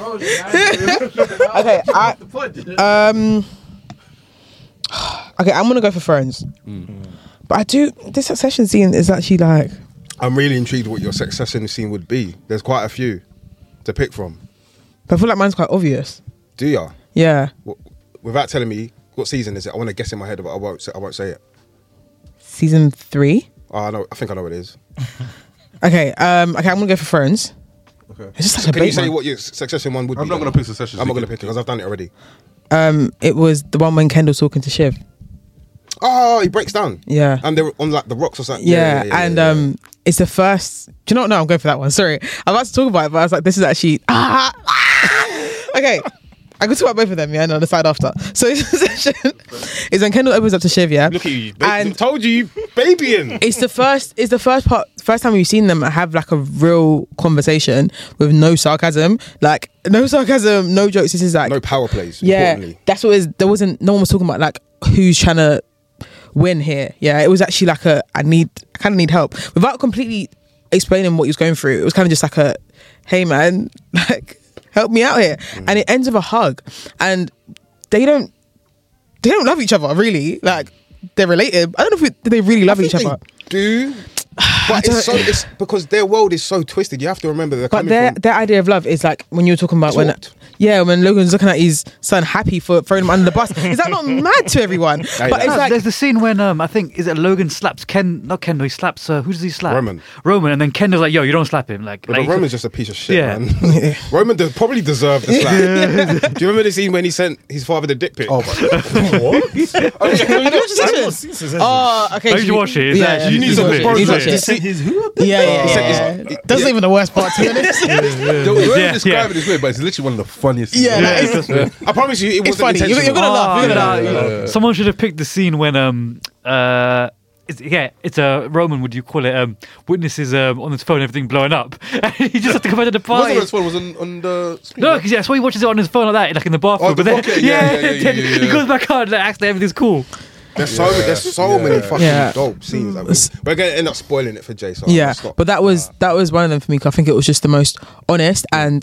Okay, I, um, okay, I'm gonna go for Thrones, but I do this Succession scene is actually like I'm really intrigued what your Succession scene would be. There's quite a few to pick from. but I feel like mine's quite obvious. Do ya? Yeah, W- Without telling me what season is it, I want to guess in my head, but I won't. Say, I won't say it. season three. Oh, I know. I think I know what it is. Okay, um, okay, I'm gonna go for Thrones. Okay. It's just such a Can you bait, say man. what your Succession one would I'm be? not then? going to pick Succession. I'm not going to pick it because I've done it already. Um, it was the one when Kendall's talking to Shiv. Oh, he breaks down. Yeah. And they're on like the rocks or something. Yeah, yeah, and yeah. um, it's the first. Do you know what? No, I'm going for that one. Sorry, I'm about to talk about it, but I was like, this is actually. Ah, ah. Okay, I can talk about both of them. Yeah, and on the side after. So is when Kendall opens up to Shiv. Yeah, Look at you. And- And told you, you babying. it's the first. It's the first part. First time we've seen them have like a real conversation with no sarcasm. Like no sarcasm, no jokes. This is like No power plays. yeah. Importantly. That's what it is. There wasn't. No one was talking about like who's trying to win here. Yeah, it was actually like a I need I kind of need help without completely explaining what he was going through. It was kind of just like a, hey man, like help me out here. Mm. And it ends with a hug, and they don't they don't love each other really. Like they're related. I don't know if we, do they really love I each think other. They do. But it's so it's because their world is so twisted. You have to remember they're But coming their from. their idea of love is like when you were talking about when Warped. yeah when Logan's looking at his son happy for throwing him under the bus. Is that not mad to everyone? But yeah. it's No, like there's the scene when um I think is it Logan slaps Ken not Kendall he slaps uh, who does he slap Roman. Roman and then Kendall's like yo you don't slap him like, But like Roman's just a piece of shit, Yeah. man. Roman de- probably deserved the slap. Do you remember the scene when he sent his father the dick pic? Oh my god. What? oh okay. Oh, you should watch it. It's Yeah, actually- you need it's to watch amazing. it. You need to watch Bro, it. Sent his who? Yeah, yeah, He said yeah. it's- it- That's not even the worst part, to be honest. The way you Yeah, describe yeah. it is weird, but it's literally one of the funniest. Yeah, scenes. that is- I promise you, it It's wasn't funny. You're, intentional. you're gonna laugh. You're Oh, gonna no, laugh. no. Someone should have picked the scene when um uh it's, yeah it's a Roman would you call it um witnesses um on his phone everything blowing up and he just had to come out of the It wasn't party. on his phone, it was on, on the screen. No, because yeah, so he watches it on his phone like that, like in the bathroom. Oh, the but then, pocket, yeah, yeah, yeah, yeah, then yeah, he yeah. goes back out and like, acts like everything's cool. There's so there's so Yeah. many fucking Yeah. dope scenes. That we, we're gonna end up spoiling it for Jay. So I'm Yeah, gonna stop. but that was that was one of them for me. 'Cause I think it was just the most honest and.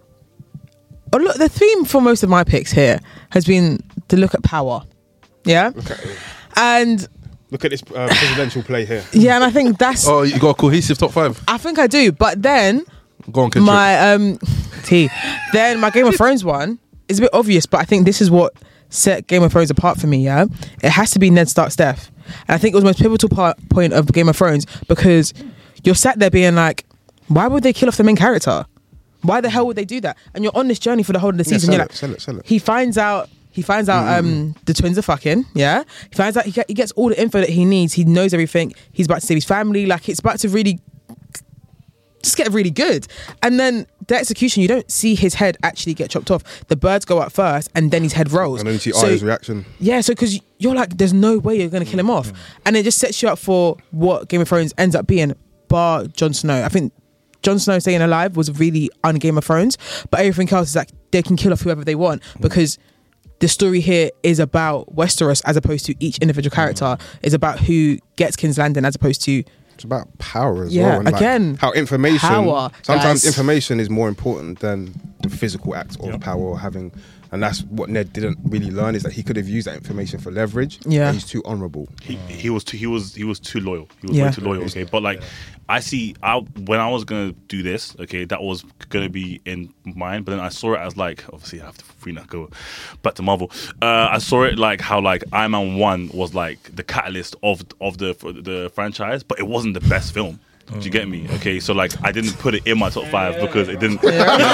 Oh, look, the theme for most of my picks here has been to look at power. Yeah, and Look at this uh, presidential play here. yeah, and I think that's. Oh, you got a cohesive top five. I think I do, but then Go on, Kendrick. my um T, then my Game of Thrones one is a bit obvious, but I think this is what set Game of Thrones apart for me. Yeah, it has to be Ned Stark's death, and I think it was the most pivotal part point of Game of Thrones because you're sat there being like, why would they kill off the main character? Why the hell would they do that? And you're on this journey for the whole of the Yeah, season. sell You're it, like, sell it, sell it. He finds out. He finds out um, the twins are fucking. Yeah. He finds out. He, get, he gets all the info that he needs. He knows everything. He's about to save his family. Like it's about to really just get really good. And then the execution, you don't see his head actually get chopped off. The birds go up first, and then his head rolls. And then you see So- Arya's reaction. yeah, so because you're like, there's no way you're going to kill him off. And it just sets you up for what Game of Thrones ends up being, bar Jon Snow. I think Jon Snow staying alive was really on Game of Thrones, but everything else is like they can kill off whoever they want because the story here is about Westeros as opposed to each individual character. It's about who gets King's Landing as opposed to It's about power as Yeah, well. and, like, again, how information. power, sometimes guys. information is more important than the physical act of Yep. power or having. And that's what Ned didn't really learn is that he could have used that information for leverage. Yeah. but he's too honourable. He, he was too he was he was too loyal. He was Yeah. way too loyal. Okay, but like I see, I when I was gonna do this, okay, that was gonna be in mind. But then I saw it as like, obviously I have to free now go back to Marvel. Uh, I saw it like how like Iron Man one was like the catalyst of of the for the franchise, but it wasn't the best film. Do you get me? Okay, so like I didn't put it in my top five because it didn't.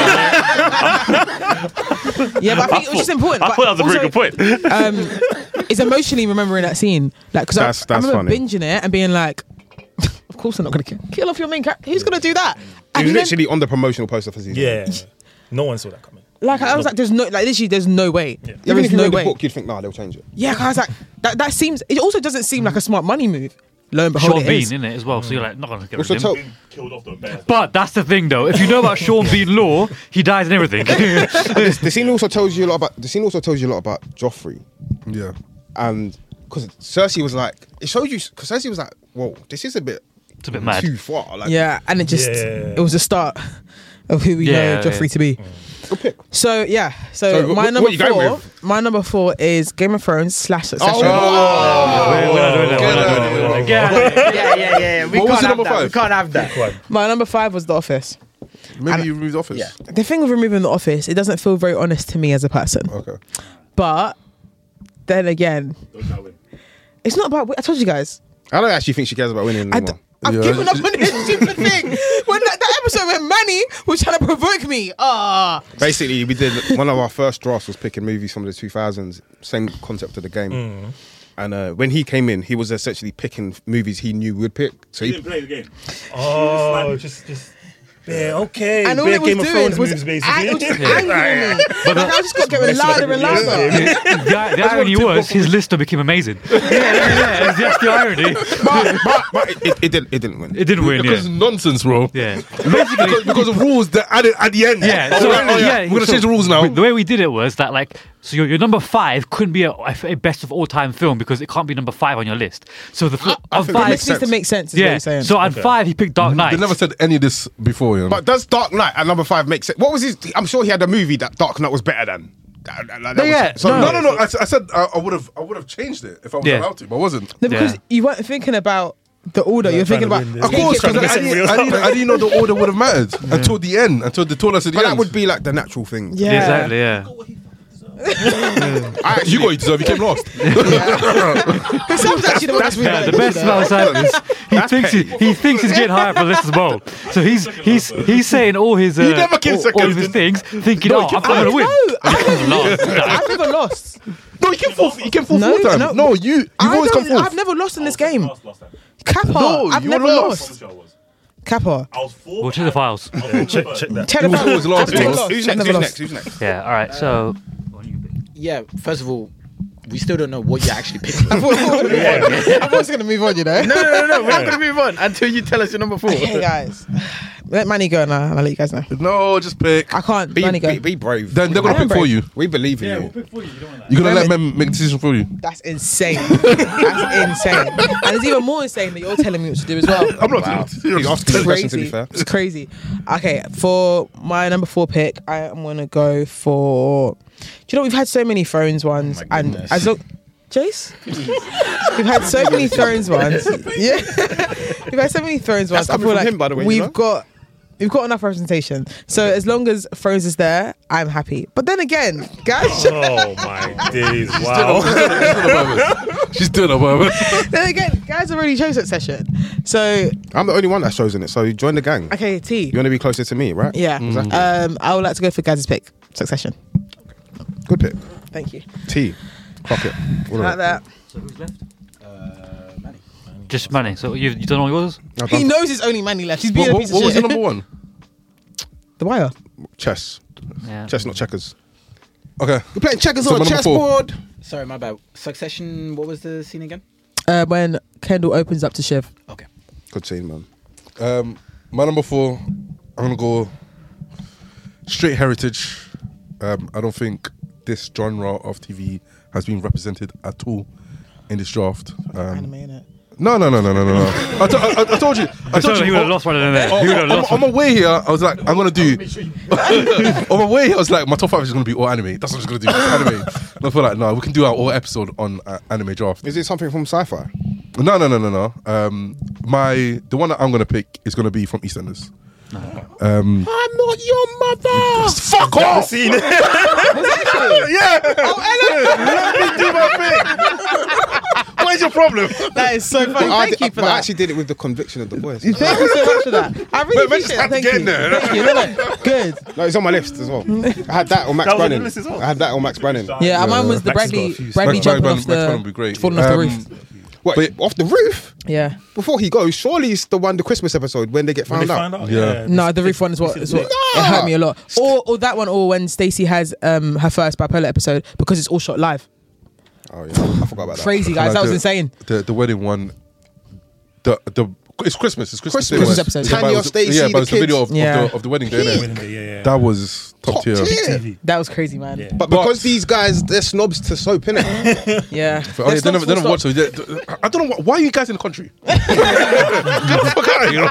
yeah. But I think it was just important. I but thought that was a very also, good point. um, it's emotionally remembering that scene, like because I, That's- I that's remember funny. binging it and being like, of course I'm not going to kill, kill off your main character. Who's going to do that? He And was then- literally on the promotional poster for season. Yeah. No one saw that coming. Like I was like, there's no, like literally, there's no way. There Even is if you no read the way. book, you'd think, nah, they'll change it. Yeah, 'cause I was like, that that seems. It also doesn't seem like a smart money move. Lo and behold, Sean it Bean is. in it as well, so you're like not gonna get rid Also, of tell, him. Killed off the bear. But that's the thing, though. If you know about Sean Bean Law, he dies and everything. the scene also tells you a lot about. The scene also tells you a lot about Joffrey, Yeah. and because Cersei was like, it showed you. Because Cersei was like, whoa, this is a bit. It's a bit mad. Too far. Like, Yeah, and it just Yeah. it was the start of who we Yeah, know Joffrey yeah. to be. good pick. So yeah, so, So my what- what number you going four, with? my number four is Game of Thrones slash Succession. We're not doing that, we're not doing that, we're not doing that. Yeah, yeah, yeah, yeah. We What was can't your have number that. We five? can't have that. My number five was The Office. Maybe you removed Office. Yeah. The thing with removing The Office, it doesn't feel very honest to me as a person. Okay. But then again, it's not about. I told you guys. I don't actually think she cares about winning I anymore. d- I've Yeah. given up on this stupid thing. When that, that episode when Manny was trying to provoke me. Ah. Basically, we did one of our first drafts was picking movies from the two thousands, same concept of the game. And uh, when he came in, he was essentially picking movies he knew we'd pick. So He he, didn't play the game. Oh, just, just. Yeah, okay. And all Bare it was Game of doing Thrones was, moves, basically. I, it was just angering me. Like, I just got getting louder and louder. The, the irony was his lister became amazing. yeah, yeah, that's the irony. but, but, but it, it, it didn't. It didn't win. It didn't win, Because yeah. it's nonsense, bro. Yeah. because, because of rules that added at the end. Yeah, Oh, so, right, oh, yeah, We're gonna so change the rules now. The way we did it was that like So your, your number five couldn't be a, a best of all time film because it can't be number five on your list. So the I, I on think five, it makes This needs to sense. make sense. Is what yeah. you're saying. So on five, he picked Dark Knight. They never said any of this before, you know. But does Dark Knight at number five make sense? What was his? I'm sure he had a movie that Dark Knight was better than. That, that, that No, was- yeah, so- no, no, no. I, I said I, I would have, I would have changed it if I was Yeah. allowed to, but I wasn't. No, because Yeah. you weren't thinking about the order. You're trying thinking to about. win this. Of course, Trying because to I, make it didn't- I, didn't, I didn't know the order would have mattered until the end, until they told us at the But end. that would be like the natural thing. Yeah. Exactly, yeah. I You got it, deserve. You came last. Sam's actually the one that's Yeah, really the best about Sam is he thinks he, he thinks he's getting higher for this as well. So he's he's he's saying all his uh, never came all, second, all of his things, thinking, No, oh, he I'm, came I'm gonna win. No, And he comes last. No. I've never lost. No, you came fourth. You came fourth No, four times. no. No, you. You've I always come don't- fourth. I've never lost in this game. Last, last time. Kappa. No, I've you never were lost. I was. Kappa. I was four. We'll check the files. Yeah, check, check that. Tell He them was about- always last. I've never Who's lost. Who's I've next? never Who's lost. next? Who's next? Yeah, all right. So Yeah, first of all, we still don't know what you're actually picking. I thought I was going to move on, you know. no, no, no, no. We're not going to move on until you tell us your number four. Hey guys, let Manny go now, and I'll let you guys know. No, just pick. I can't. Be, Manny go. be, be brave. Then they're I gonna am pick for brave. you. we believe in Yeah, you. we'll pick for you. You don't want that. You're gonna let Women. men make decisions for you. That's insane. That's insane. And it's even more insane that you're telling me what to do as well. I'm not. Wow. You're You asked just- two questions, to be Crazy. fair. It's crazy. Okay, for my number four pick, I am gonna go for. Do you know we've had so many Thrones ones, my and goodness. as long, Jace, we've had so many Thrones ones. Yeah, we've had so many Thrones ones. That's I coming feel from like him, by the way, you we've know? got. We've got enough representation. So as long as Thrones is there, I'm happy. But then again, guys, Oh my days! Wow. She's doing a purpose. then again, guys already chose Succession. So I'm the only one that's chosen it, so join the gang. okay, T. You want to be closer to me, right? Yeah. Um, I would like to go for Gaz's pick, Succession. Good pick. Thank you. T. Clock it. All Like right. that. So who's left? Just Manny. So you you don't know yours? I've He done knows it's only Manny left. He's being What, a what, piece what of was shit. your number one? The Wire. chess. Yeah. Chess, not checkers. Okay. You're playing checkers So on a my number four. chessboard. Sorry, my bad. Succession, what was the scene again? Uh, when Kendall opens up to Shiv. Okay. Good scene, man. Um, my number four, I'm gonna go straight heritage. Um, I don't think this genre of T V has been represented at all in this draft. Um, Anime, innit? no, no, no, no, no, no, no. I, to- I, I told you. I told So you. he would have on- lost one in there. He would have on, lost on one. my way here, I was like, I'm gonna do. on my way here, I was like, my top five is gonna be all anime. That's what I'm just gonna do. Anime. And I feel like, no, we can do our all episode on uh, anime draft. Is it something from sci-fi? No, no, no, no, no. Um, my the one that I'm gonna pick is gonna be from EastEnders. Um, I'm not your mother. fuck off! Scene. Yeah. Where's your problem? That is so funny. But I, Thank did- you for but I that. actually did it with the conviction of the voice. Thank you so much for that. I really Wait, wait, just appreciate it. have to Thank get you. in there. Thank you. No, no. Good. No, it's on my list as well. I had that on Max That was on Brannan. the list as well. I had that on Max Brannan. Yeah, and mine was the Max has got Bradley, a few Bradley Max- jumping Max- off Max Brannan the, would be great. falling off the Um, roof. What, But- off the roof? Yeah. Before he goes, surely it's the one, the Christmas episode when they get When found they out. find out, Yeah. yeah. No, the roof one is what, is what No. it hurt me a lot. Or, or that one, or when Stacey has um her first bipolar episode because it's all shot live. Oh yeah, I forgot about that. Crazy guys, Like that was the- insane. The the wedding one. The the it's Christmas. It's Christmas. Christmas. Day, Christmas right? episode. Yeah, but it Tanya, was- Stacey, Yeah, the but it's the video of, kids. Yeah. of the of the wedding day. innit? Winning day, yeah, yeah. That was top, Top tier. tier. T V. That was crazy, man. Yeah. But But- because these guys, they're snobs to soap, innit? Yeah. Oh, yeah, they never, they never watched it. They- I don't know why, why are you guys in the country. Get the fuck out of here.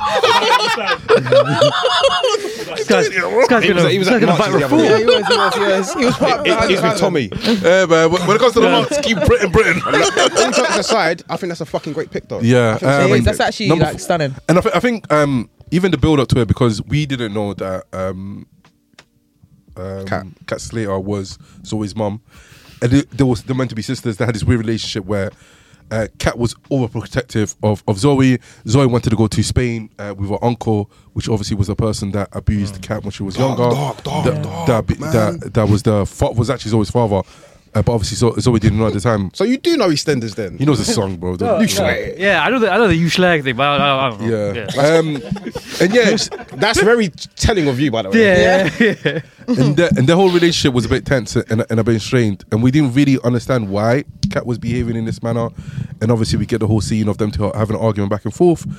This guy's, this guy's He was- gonna, he was this at guy's gonna Marches fight the with a other Yeah, he was, he was, he was. He was part of It- It's with Tommy. Yeah, man. When when it comes to the marks, keep Britain, Britain. All jokes aside, I think that's a fucking great pick, though. Yeah, I think that's a um, It great is. That's pick. actually Number like f- stunning. And I, th- I think um, even the build up to it, because we didn't know that um, um, Kat. Kat Slater was Zoe's mum, and it, there was they're meant to be sisters. They had this weird relationship where uh, Kat was overprotective of, of Zoe. Zoe wanted to go to Spain uh, with her uncle, which obviously was the person that abused Kat when she was Dark, younger. dark, dark, that, dark, that, be- man. that that was the fa- was actually Zoe's father, uh, but obviously Zo- Zoe didn't know at the time. So you do know EastEnders then? He knows the song, bro. don't You you? swear. Yeah, I know the I know the you schlag thing, but I, I, I don't know. Yeah. Um, and yeah, it's- That's very telling of you, by the way. Yeah, yeah, yeah. and the, and the whole relationship was a bit tense and, and a bit strained, and we didn't really understand why Kat was behaving in this manner. And obviously, we get the whole scene of them to have an argument back and forth.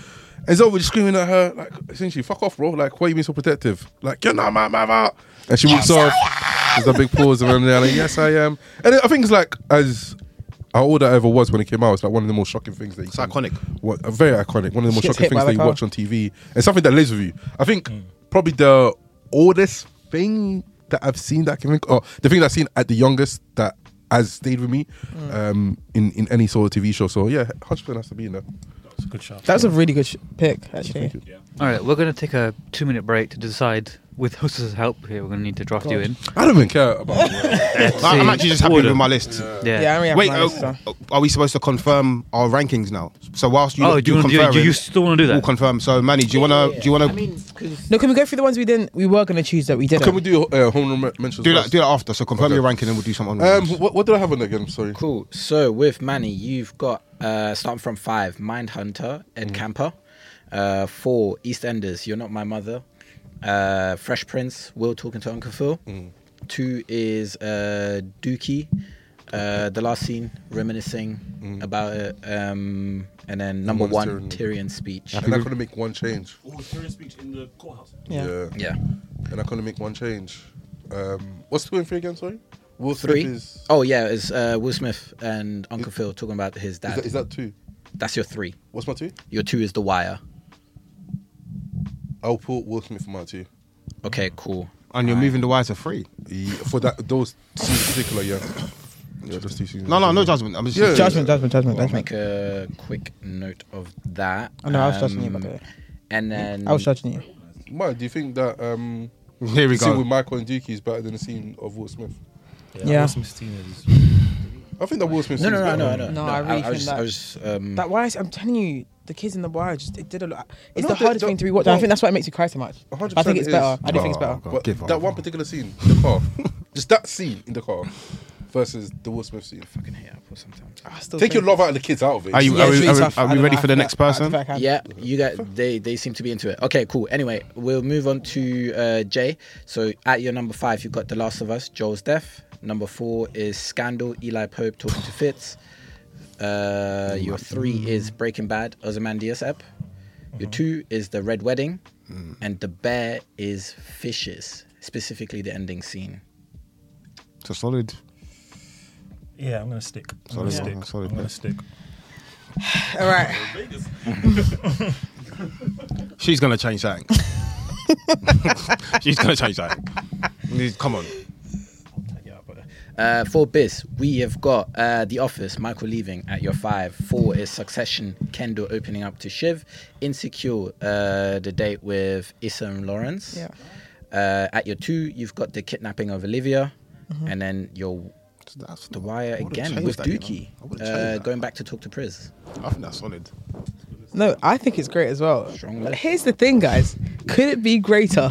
And so we're just screaming at her, like, essentially, fuck off, bro. Like, why are you being so protective? Like, you're not my mother. And she walks off. There's a big pause around there. Like, yes, I am. And I think it's like, as how old I ever was when it came out, it's like one of the most shocking things that you It's can, iconic. What, very iconic. One of the most She gets shocking hit by things the that you car. watch on T V. And something that lives with you. I think probably the oldest thing that I've seen that I can think, or the thing that I've seen at the youngest that has stayed with me um, in, in any sort of T V show. So yeah, one hundred percent has to be in there. That's a good shot. That's a really good sh- pick, actually. All right, we're going to take a two minute break to decide. With hostess' help here, we're going to need to draft you in. I don't even care about it. Let's I'm see. actually just happy Order. with my list. Yeah. Yeah, I mean, Wait, my uh, list, so. are we supposed to confirm our rankings now? So whilst you oh, lot do you, want, do, you, confirming, do you still want to do we'll that? confirm. So Manny, do you wanna do you wanna I mean, 'cause No, can we go through the ones we didn't? We were going to choose that we didn't. Can we do uh, honorable mentions? do that first? do that after? So confirm Okay. your ranking and we'll do some on. Um, what, what did I have on there again? Sorry. cool. So with Manny, you've got uh, starting from five, Mindhunter, Ed Camper. Uh, four, EastEnders, You're Not My Mother. Uh, Fresh Prince, Will Talking to Uncle Phil. Two is uh, Dookie, uh, The Last Scene, reminiscing about it. Um, and then number One one, is Tyrion. Tyrion speech. And I couldn't make one change. Oh, Tyrion speech in the courthouse. Yeah. Yeah. And I couldn't make one change. Um, what's two and three again? Sorry. Will Smith Three. is. Oh yeah, it's uh, Will Smith and Uncle Phil talking about his Is dad. that, is that two? That's your three. What's my two? Your two is The Wire. I'll put Will Smith for my two. Okay, cool. and you're moving the wire to three. Yeah, for that those two in particular, yeah. Yeah, just two seasons. No, no, no judgment. I'm just Yeah. Judgment, judgment, judgment, I'll judgment. make a quick note of that. I know, I was judging you, by Um, the way. And then I was judging you. Mike, do you think that um, Here we the scene go. with Michael and Dookie is better than the scene of Will Smith? Yeah. Will Smith's team is- I think that Will Smith. No, scene no, is no, better. no, no, No, I really I, think was, that- I was, um, That why I'm telling you, the kids in the wire just it did a lot. It's No, the they- hardest they- thing to rewatch. and I well, think that's why it makes you cry so much. one hundred I think percent it's it better. is. I do think it's better. God, But give up. that one particular scene in the car, just that scene in the car versus the Will Smith scene. fucking hate Apple sometimes. I still Take your think- love out of the kids out of it. Are you, Yeah, are it's we, really are we, tough. are I we don't ready know. for the I next feel- I feel person? like I can. Yeah, you got they they seem to be into it. Okay, cool. Anyway, we'll move on to uh, Jay. So at your number five, you've got The Last of Us, Joel's Death. Number four is Scandal, Eli Pope talking to Fitz. Uh, your three is Breaking Bad, Ozymandias Ep. Your two is The Red Wedding, and The Bear is Fishes, specifically the ending scene. It's a solid. Yeah, I'm gonna stick. I'm Solid, gonna yeah. stick. Solid I'm gonna pick. stick. All right. She's gonna change something. She's gonna change something. Come on. Uh, for Biz, we have got uh, The Office, Michael leaving at your five. Four is Succession, Kendall opening up to Shiv. Insecure, uh, the date with Issa and Lawrence. Yeah. Uh, at your two, you've got The Kidnapping of Olivia. And then your That's The not- Wire I would've again changed with that, you know. Dookie. I would've Uh, changed that. going back to talk to Priz. I think that's solid. No, I think it's great as well. Strong But list. here's the thing, guys. Could it be greater?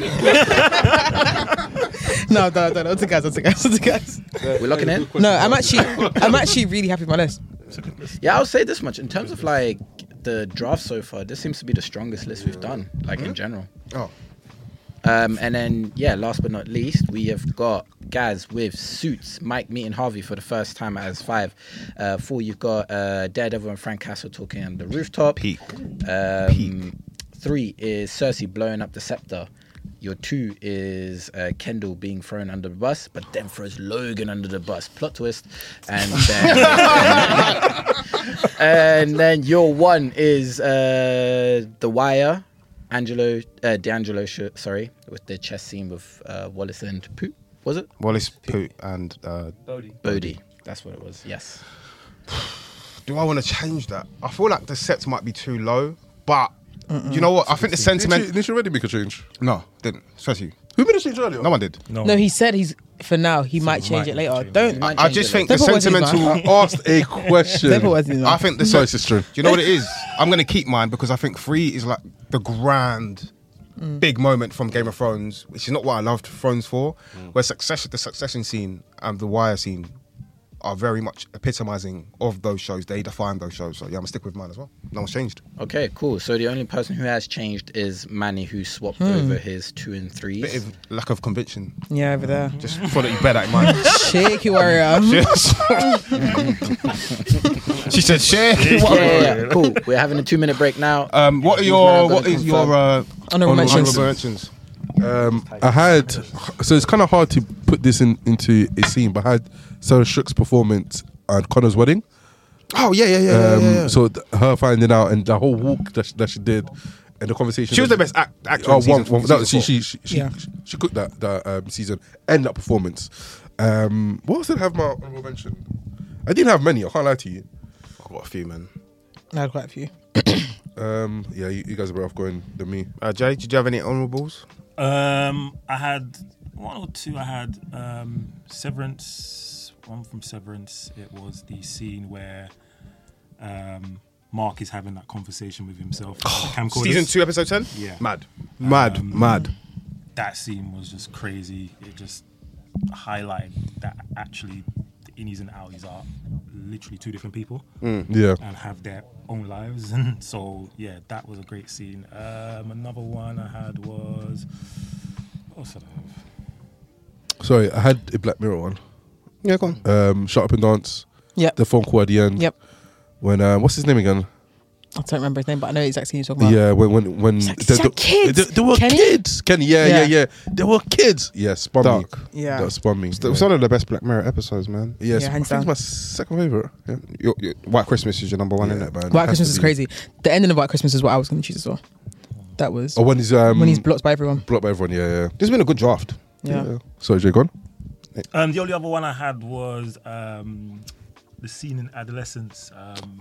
no, no, no, no, to guys, to guys, to guys. We're locking in? No, I'm actually, I'm actually really happy with my list. Yeah, I'll say this much. In terms of like the draft so far, this seems to be the strongest list we've done, like in general. Oh. Um, and then, yeah, last but not least, we have got Gaz with Suits, Mike meeting Harvey for the first time as five. Uh, four, you've got uh, Daredevil and Frank Castle talking on the rooftop. Peak. Um, Peak. Three is Cersei blowing up the scepter. Your two is uh, Kendall being thrown under the bus, but then throws Logan under the bus. Plot twist. And then, and then your one is uh, The Wire. Angelo, uh, D'Angelo, sh- sorry, with the chess scene with uh, Wallace and Poot, was it? Wallace, Poot, and uh, Bodhi. That's what it was. Yes. do I want to change that? I feel like the sets might be too low, but you know what? I think the sentiment. Didn't you, didn't you already make a change? No, didn't. Especially, Who made a change earlier? no one did. No, No, he said he's for now. He might he change might it later. change Don't. it. Might I change just it think later. the Don't put words in his sentimental. I asked a question. Don't put words in his I mouth. think the Sorry, sen- sister. Do you know what it is? I'm gonna keep mine because I think three is like the grand, big moment from Game of Thrones, which is not what I loved Thrones for. Where succession, the Succession scene and the Wire scene are very much epitomising of those shows. They define those shows. So yeah, I'm gonna stick with mine as well. No one's changed. Okay, cool. So the only person who has changed is Manny, who swapped over his two and threes. Bit of lack of conviction. Yeah, over there. Just thought that you bear that in mind. Shaky warrior. She said, "Share." Yeah, yeah, yeah. Cool. We're having a two minute break now. Um, what are Who's your now what gonna is your uh, Honourable mentions. honourable mentions? Um, I had, so it's kind of hard to put this in into a scene, but I had Sarah Shook's performance at Connor's wedding. Oh yeah, yeah, yeah. yeah, Um, yeah, yeah. So th- her finding out and the whole walk that she, that she did, and the conversation. She was that- the best act, actor. Oh, in season, one, one, season that, she, four. she, she, she, Yeah. she, she cooked that that um, season and that performance. Um, what else did I have my honorable mention? I didn't have many. I can't lie to you. I've got a few, man. I had quite a few. Um, yeah, you, you guys are better off going than me. Uh, Jay, did you have any honourables? Um, I had one or two. I had um, Severance. One from Severance. It was the scene where um, Mark is having that conversation with himself. on the camcorders. Season two, episode ten. Yeah. Mad, mad, Um, mad. That scene was just crazy. It just highlighted that actually the innies and outies are literally two different people Yeah. and have their own lives. And so, yeah, that was a great scene. Um, another one I had was... What else did I have? Sorry, I had a Black Mirror one. Yeah, go on. Um, Shut Up and Dance. Yep. The phone call at the end. Yep. When um, what's his name again? I don't remember his name, but I know exactly who you're talking about. Yeah, when when when It's like- it's like kids. They, they were Kenny? kids. Kenny, yeah, yeah, Yeah. yeah, They were kids. Yeah, spun Dark. me. Yeah. That spun me. It yeah. was one of the best Black Mirror episodes, man. Yes, Yeah, I hands think it's down. my second favorite. Yeah, Your, your, White Christmas is your number one, yeah, isn't it? man. White Has Christmas to is be. crazy. The ending of White Christmas is what I was going to choose as well. That was Oh, when he's um when he's blocked by everyone. blocked by everyone. Yeah, yeah. This has been a good draft. Yeah. Sorry, Jay, go on. Um, the only other one I had was um, the scene in Adolescence. Um,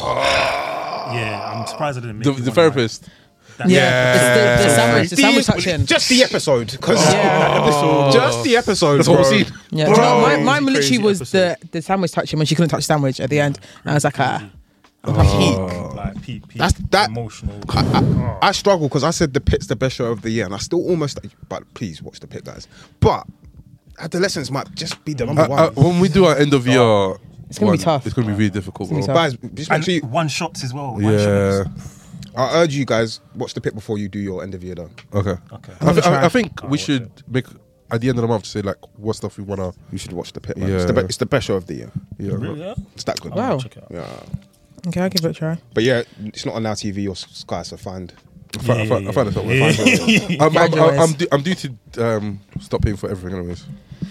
yeah, I'm surprised I didn't make The, it the one of therapist. my- that- Yeah. It's the, the sandwich. The sandwich touching. Just the episode, because Yeah. just the episode. That's what bro. we've seen. Yeah. Do you know, mine, Bro. mine literally Crazy was the, episode. the sandwich touching when she couldn't touch the sandwich at the end. And I was like, ah. I'm like, Peak, like peak, peak, That's- that- emotional. I struggle because I said the Pit's the best show of the year, and I still almost. But please watch the Pit, guys. But Adolescence might just be the number Uh, one. uh, when we do our end of year, It's gonna be one, tough. It's gonna be really difficult, It's bro. gonna be guys, just make and sure you, one shots as well. One Yeah. shots. I urge you guys watch the Pit before you do your end of year, though. Okay. Okay. I, th- I, I try. think I'll we watch should it. make at the end of the month say like what stuff we wanna. You should watch the Pit, man. It's, Yeah. the be- it's the best show of the year. Yeah. Really? Yeah? It's that good. Wow. Check it out. Yeah. okay, I'll give it a try. But yeah, it's not on Now T V or Sky, so find. I find, I find, I find it's not worth Yeah. it. I'm, I'm, I'm, Graduates. I'm, due, I'm due to um, stop paying for everything, anyways.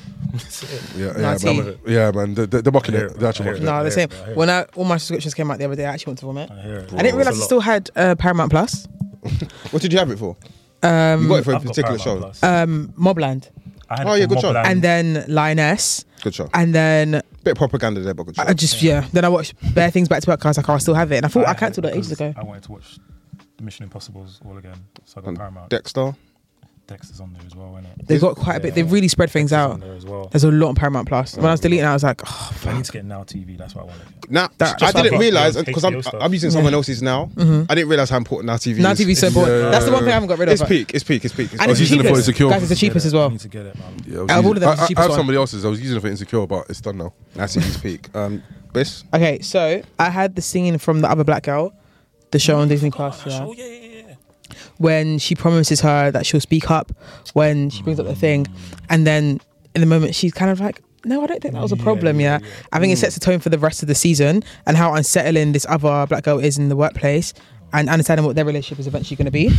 Yeah, yeah, Naughty. man. Yeah, man. The, the, the mocking I hear it. it, The I actual hear mocking it. it. No, the I same. hear it, I hear When I, all my subscriptions came out the other day, I actually went to vomit. I hear it. I didn't realize It's it a still lot. had uh, Paramount Plus, What did you have it for? um, You got it for a I've got particular Paramount show. Plus. um, Mobland, I had Oh, it yeah, for good show. Mobland. and then Lioness, Good show. and then Bit of propaganda there, but good show. I just yeah. Then I watched bare things back to back. I was like, oh, I still have it, and I thought I, had it cancelled it ages because ago. I wanted to watch the Mission Impossibles all again, so I got And Paramount. Dexter. Dexter's on there as well, isn't it? They've got quite a bit. They've really spread things Dexter's out. on there as well. There's a lot on Paramount Plus. When I was deleting, it, I was like, oh, I need to get Now T V. That's what I wanted. Now, That- I just didn't like realize H B O because I'm, stuff. I'm using someone else's now. I didn't realize how important Now T V Now is. T V's so It's- important. Yeah. That's the one thing I haven't got rid of. It's peak. It's peak. It's peak. It's And I was it's the using it for cheapest. Insecure. Guys, it's the cheapest as I well. need to get it, man. Yeah, I was Out of all using- of them, I, it's the I, cheapest I have one. somebody else's. I was using it for Insecure, but it's done now. Now T V's peak. Um, Biss. Okay, so I had the scene from The Other Black Girl, the show on Disney Plus, yeah, Oh, yeah, yeah, yeah. when she promises her that she'll speak up when she brings up the thing, and then in the moment she's kind of like, no, I don't think that was a Yeah, problem. Yeah, yeah, yeah. I think it sets the tone for the rest of the season and how unsettling this other black girl is in the workplace, and understanding what their relationship is eventually going to be.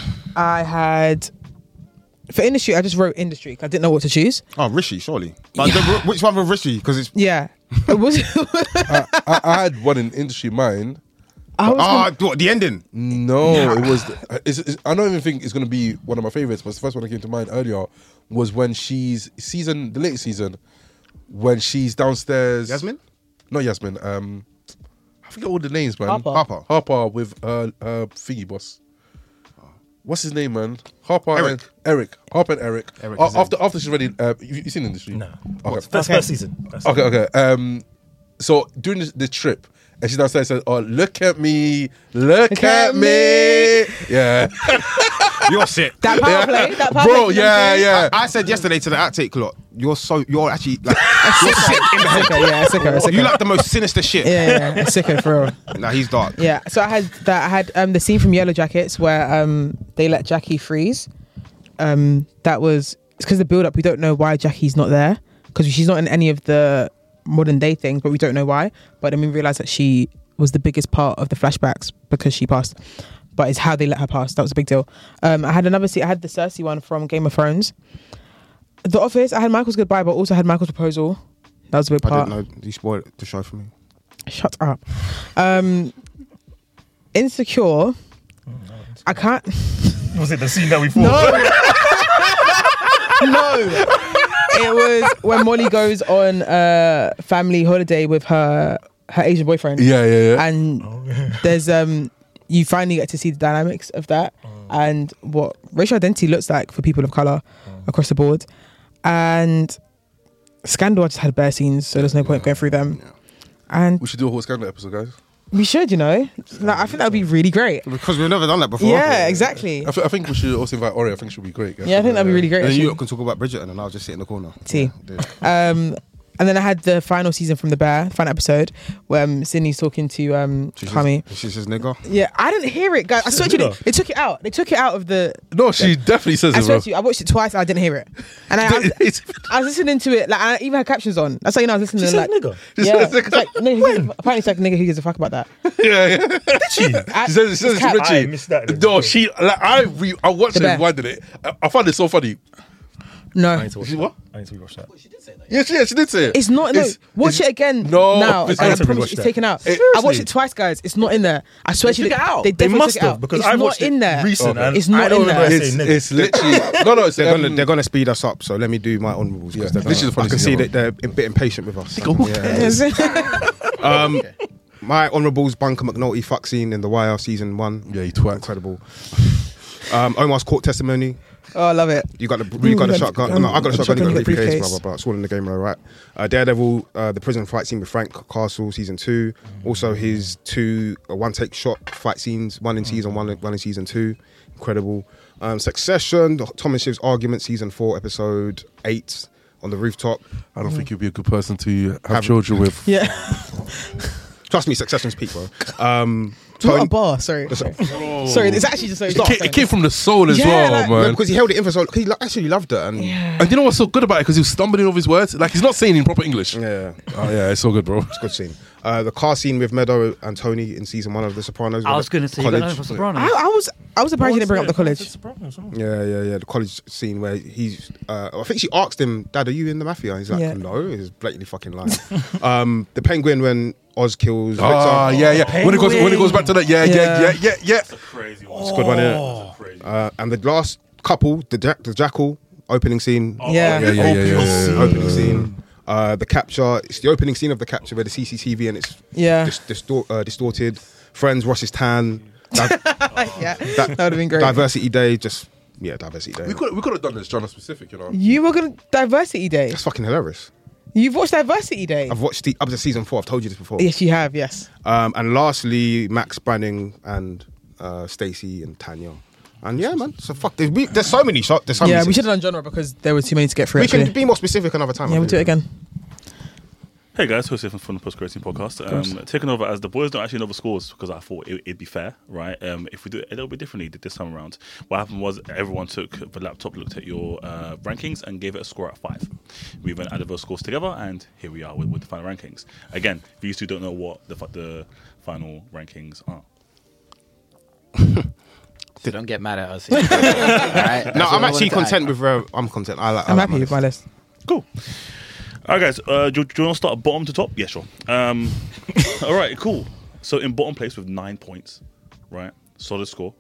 I had for industry, I just wrote industry. 'Cause I didn't know what to choose. Oh, Rishi, surely. But the, which one was Rishi? Because it's. Yeah, it was. I, I, I had one in industry mine. I was Ah, gonna- what, the ending. No, it was. It's, it's, I don't even think it's going to be one of my favorites, but the first one that came to mind earlier was when she's season, the latest season, when she's downstairs. Yasmin? Not Yasmin. Um, I forget all the names, man. Harper. Harper. Harper with uh, uh thingy boss. What's his name, man? Harper Eric. and Eric. Harper and Eric. Eric Uh, is in. after after she's ready. Uh, you, you seen industry? No. Okay. First, Okay. first season. First Okay, okay. Um, so during the, the trip, and she's downstairs and says, "Oh, look at me, look, Look at, at me." Yeah, You're sick. that power play. That power bro. play. Yeah, yeah. I said yesterday to the outtake lot, you're so you're actually like you're sick in the head. Sicko, yeah, a sicko, a sicko. You like the most sinister shit. Yeah, yeah, a sicko for real. Nah, he's dark. Yeah, so I had that. I had um, the scene from Yellow Jackets where um, they let Jackie freeze. Um, that was it's because the build up. We don't know why Jackie's not there because she's not in any of the modern day things, but we don't know why. But then we realized that she was the biggest part of the flashbacks because she passed. But it's how they let her pass. That was a big deal. Um, I had another scene. I had the Cersei one from Game of Thrones. The Office. I had Michael's goodbye, but also had Michael's proposal. That was a big I part. didn't know. You spoiled the show for me. Shut up. Um, Insecure. I can't. Was it the scene that we thought? No. No. It was when Molly goes on a family holiday with her her Asian boyfriend. Yeah, yeah, yeah. And there's um, you finally get to see the dynamics of that and what racial identity looks like for people of color across the board. And Scandal, I just had bare scenes, so there's no point going through them. And We should do a whole Scandal episode, guys. we should, you know, like, I think that would be really great. Because we've never done that before. Yeah, exactly. I, th- I think we should also invite Ori. I think she'll be great. Yeah, I think that'd be really great. And then you actually. lot can talk about Bridget and then I'll just sit in the corner. Tea. Yeah, dude. Um, and then I had the final season from The Bear, final episode, where um, Sydney's talking to um, She Kami. says, she says nigga. Yeah, I didn't hear it, guys. I swear to you, they, they took it out. They took it out of the. No, she definitely says I it, swear bro. to you, I watched it twice. I didn't hear it, and I, I, was, It's- I was listening to it. Like I even had captions on. That's how you know I was listening. She like, said nigga. She Yeah, says it's like, no, he- apparently it's like nigga. Who gives a fuck about that? yeah, yeah. Did she? I, She says, she says it's cap. it's Richie. I missed that. No, she. Like, I re- I watched The it, Bear. rewinded it. I, I found it so funny. No, I need to watch She that. what? I need to watch that. Yeah, she, yeah, she did say it. it's not. No, It's- watch it's- it again. No, now. it's- I, I I need to promise rewatch it's that. taken out. It- I watched it twice, guys. It's not in there. I swear to you, took it out. They, They definitely must took it have, out. because it's I not watched it in there. recent and It's not I don't in there. remember It's, saying nigga. it's literally no, no. It's They're um, gonna they're gonna speed us up. So let me do my honourables Yeah, because they're this is gonna- the funny I can thing see about that they're a bit impatient with us. who Yeah. Um, my honourables: Bunker McNulty fuck scene in The Wire season one. Yeah, you twat. Incredible. Um, Omar's court testimony. Oh, I love it. You got the you got the Ooh, shotgun. um, No, I got a shotgun. You got the briefcase. briefcase. Blah blah blah. It's all in the game, though, right? Uh, Daredevil, uh, the prison fight scene with Frank Castle, season two. Also, his two uh, one take shot fight scenes, one in season one, one in season two. Incredible. Um, Succession, Thomas Shiv's argument, season four, episode eight, on the rooftop. I don't think you'd be a good person to have, Have- children with. Yeah. Trust me, Succession's peak, bro. Um, Not a Tony, bar. Sorry. Sorry. Sorry. It's actually just so. It came, it came from the soul as Yeah, well, like- no, man. because he held it in for so he lo- actually loved it, and Yeah. And you know what's so good about it? Because he was stumbling over his words. Like he's not saying in proper English. yeah, Oh yeah, it's so good, bro. it's a good scene. Uh, the car scene with Meadow and Tony in season one of The Sopranos. I with was the going to say, you got college. nothing for Sopranos. I, I was. I was surprised you didn't bring up the college. Yeah, yeah, yeah. The college scene where he's, uh, I think she asked him, "Dad, are you in the mafia?" And he's like, Yeah. "No." He's blatantly fucking lying. um, the Penguin when Oz kills. Ah, Victor. yeah, yeah. When it goes, when it goes back to that, yeah, yeah, Yeah. yeah, yeah, yeah. Crazy one. It's a good one, innit? Uh, and the last couple, the Jack, the Jackal opening scene. Yeah. Yeah, yeah, yeah, yeah, yeah, yeah. Opening scene. Uh, the capture. It's the opening scene of the capture where the C C T V and it's Yeah. dis- distor- uh, distorted. Friends, Ross's tan. Di- Yeah. that That would have been great. Diversity Day. Just yeah, Diversity Day. We could we could have done this genre specific, you know. You were gonna Diversity Day. That's fucking hilarious. You've watched Diversity Day. I've watched the, up to season four. I've told you this before. Yes, you have. Yes. Um, and lastly, Max Branning and uh, Stacey and Tanya. And yeah, man. So fuck. There's, we, there's so many shots. There's so Yeah, many. we scenes. should have done genre because there were too many to get through. We actually. can be more specific another time. Yeah, I we'll do it think. again. Hey guys, Jose from the Post Creating Podcast. Um, taking over as the boys don't actually know the scores because I thought it, it'd be fair, right? Um, if we do it a little bit differently this time around, what happened was everyone took the laptop, looked at your uh, rankings, and gave it a score out of five. We then added those scores together, and here we are with, with the final rankings. Again, these two don't know what the, the final rankings are. So don't get mad at us. All right? No, I'm actually content with. Uh, I'm content. I like. I I'm like happy with my list. Cool. All right, guys. Uh, do, do you want to start bottom to top? Yeah, sure. Um, all right, cool. So in bottom place with nine points, right? Solid score.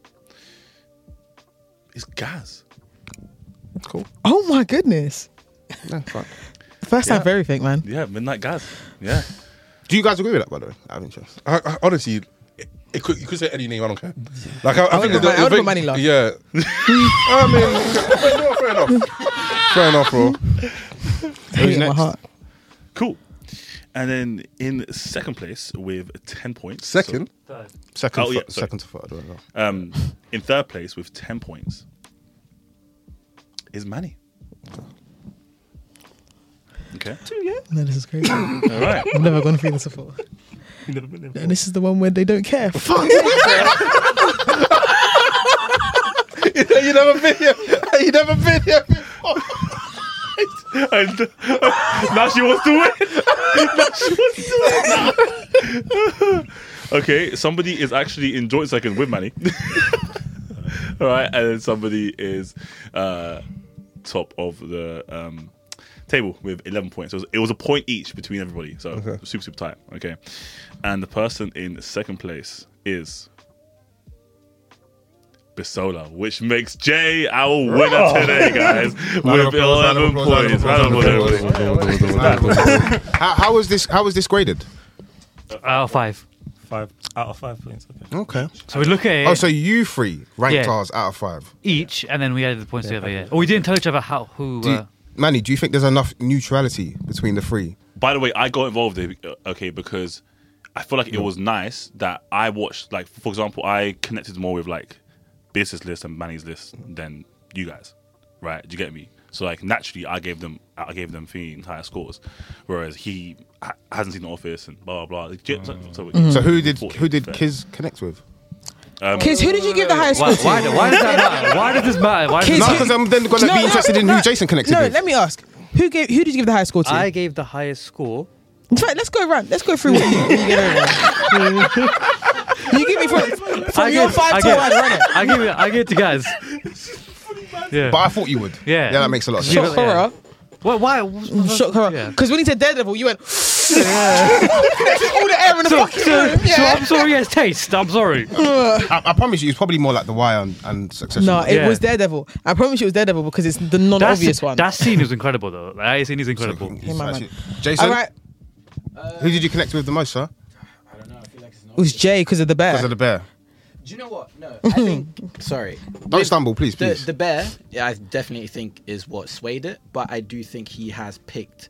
Is Gaz. Cool. Oh my goodness! Yeah, fine. First Yeah. time for everything, man. Yeah, Midnight Gaz. Yeah. Do you guys agree with that, by the way? Out of interest. I, I, honestly, it, it could you could say any name. I don't care. Like I, I, I think would the, put- I the would put thing- Manny Love. Yeah. I mean, fair enough. Fair enough, bro. Hate it in my heart. Cool. And then in second place with ten points. Second. Second, Oh, yeah, th- sorry. second to third. I don't know. So, um, in third place with ten points is Manny. Okay. No, this is crazy. All right. I've never gone through this before. You've never been there And this is the one where they don't care. Fuck. You never been here. You never been here before. And, uh, now she wants to win. Now she wants to win. Okay, somebody is actually in joint second with Manny. All right, and then somebody is uh, top of the um, table with eleven points. So it was, it was a point each between everybody. So Okay. super, super tight. Okay, and the person in second place is Bisola, which makes Jay our winner today, guys, with eleven points. Round of applause. How, how was this? How was this graded? Out of five. Five out of five points. Okay. Okay. So we look at it Oh, so you three ranked Yeah. ours out of five. each, and then we added the points together. Yeah. Or we didn't tell each other how who. Do you, Uh, Manny, do you think there's enough neutrality between the three? By the way, I got involved there, uh, okay, because I feel like it was nice that I watched, like, for example, I connected more with, like, Business List and Manny's List than you guys, right? Do you get me? So, like, naturally, I gave them I gave them three entire scores, whereas he ha- hasn't seen The Office and blah, blah, blah. So, so, Mm. So who did Forty, who did fair. Kiz connect with? Um, Kids, who did you give the highest why, score to? why, why does that matter? Why does this matter? Why does Kids, this No, matter? because I'm then going to No, be no, interested in no. who Jason connected No, with. let me ask. Who gave? Who did you give the highest score to? I gave the highest score. In fact, let's go around. Let's go through what you, what you get over. You give me from, from I your give- five I to give- one, run it. I give it. I give it to guys. Yeah. But I thought you would. Yeah. Yeah, that makes a lot of Yeah. sense. Shock horror. Well, why? Shock horror. Yeah. Because when he said Daredevil, you went. all the air in the So, fucking so, room. so Yeah. I'm sorry. Yes, taste. I'm sorry. I, I promise you, it's probably more like The Wire and, and Succession. No, it Yeah. was Daredevil. I promise you it was Daredevil because it's the That's, non-obvious one. that scene is incredible, though. That scene is incredible. He's my actually- Jason, All right. who did you connect with the most, sir? I don't know. I feel like it's not. It was Jay because of the bear. Because of the bear. Do you know what? No, I think. Sorry. Don't With stumble, please, The, please. the bear, yeah, I definitely think is what swayed it, but I do think he has picked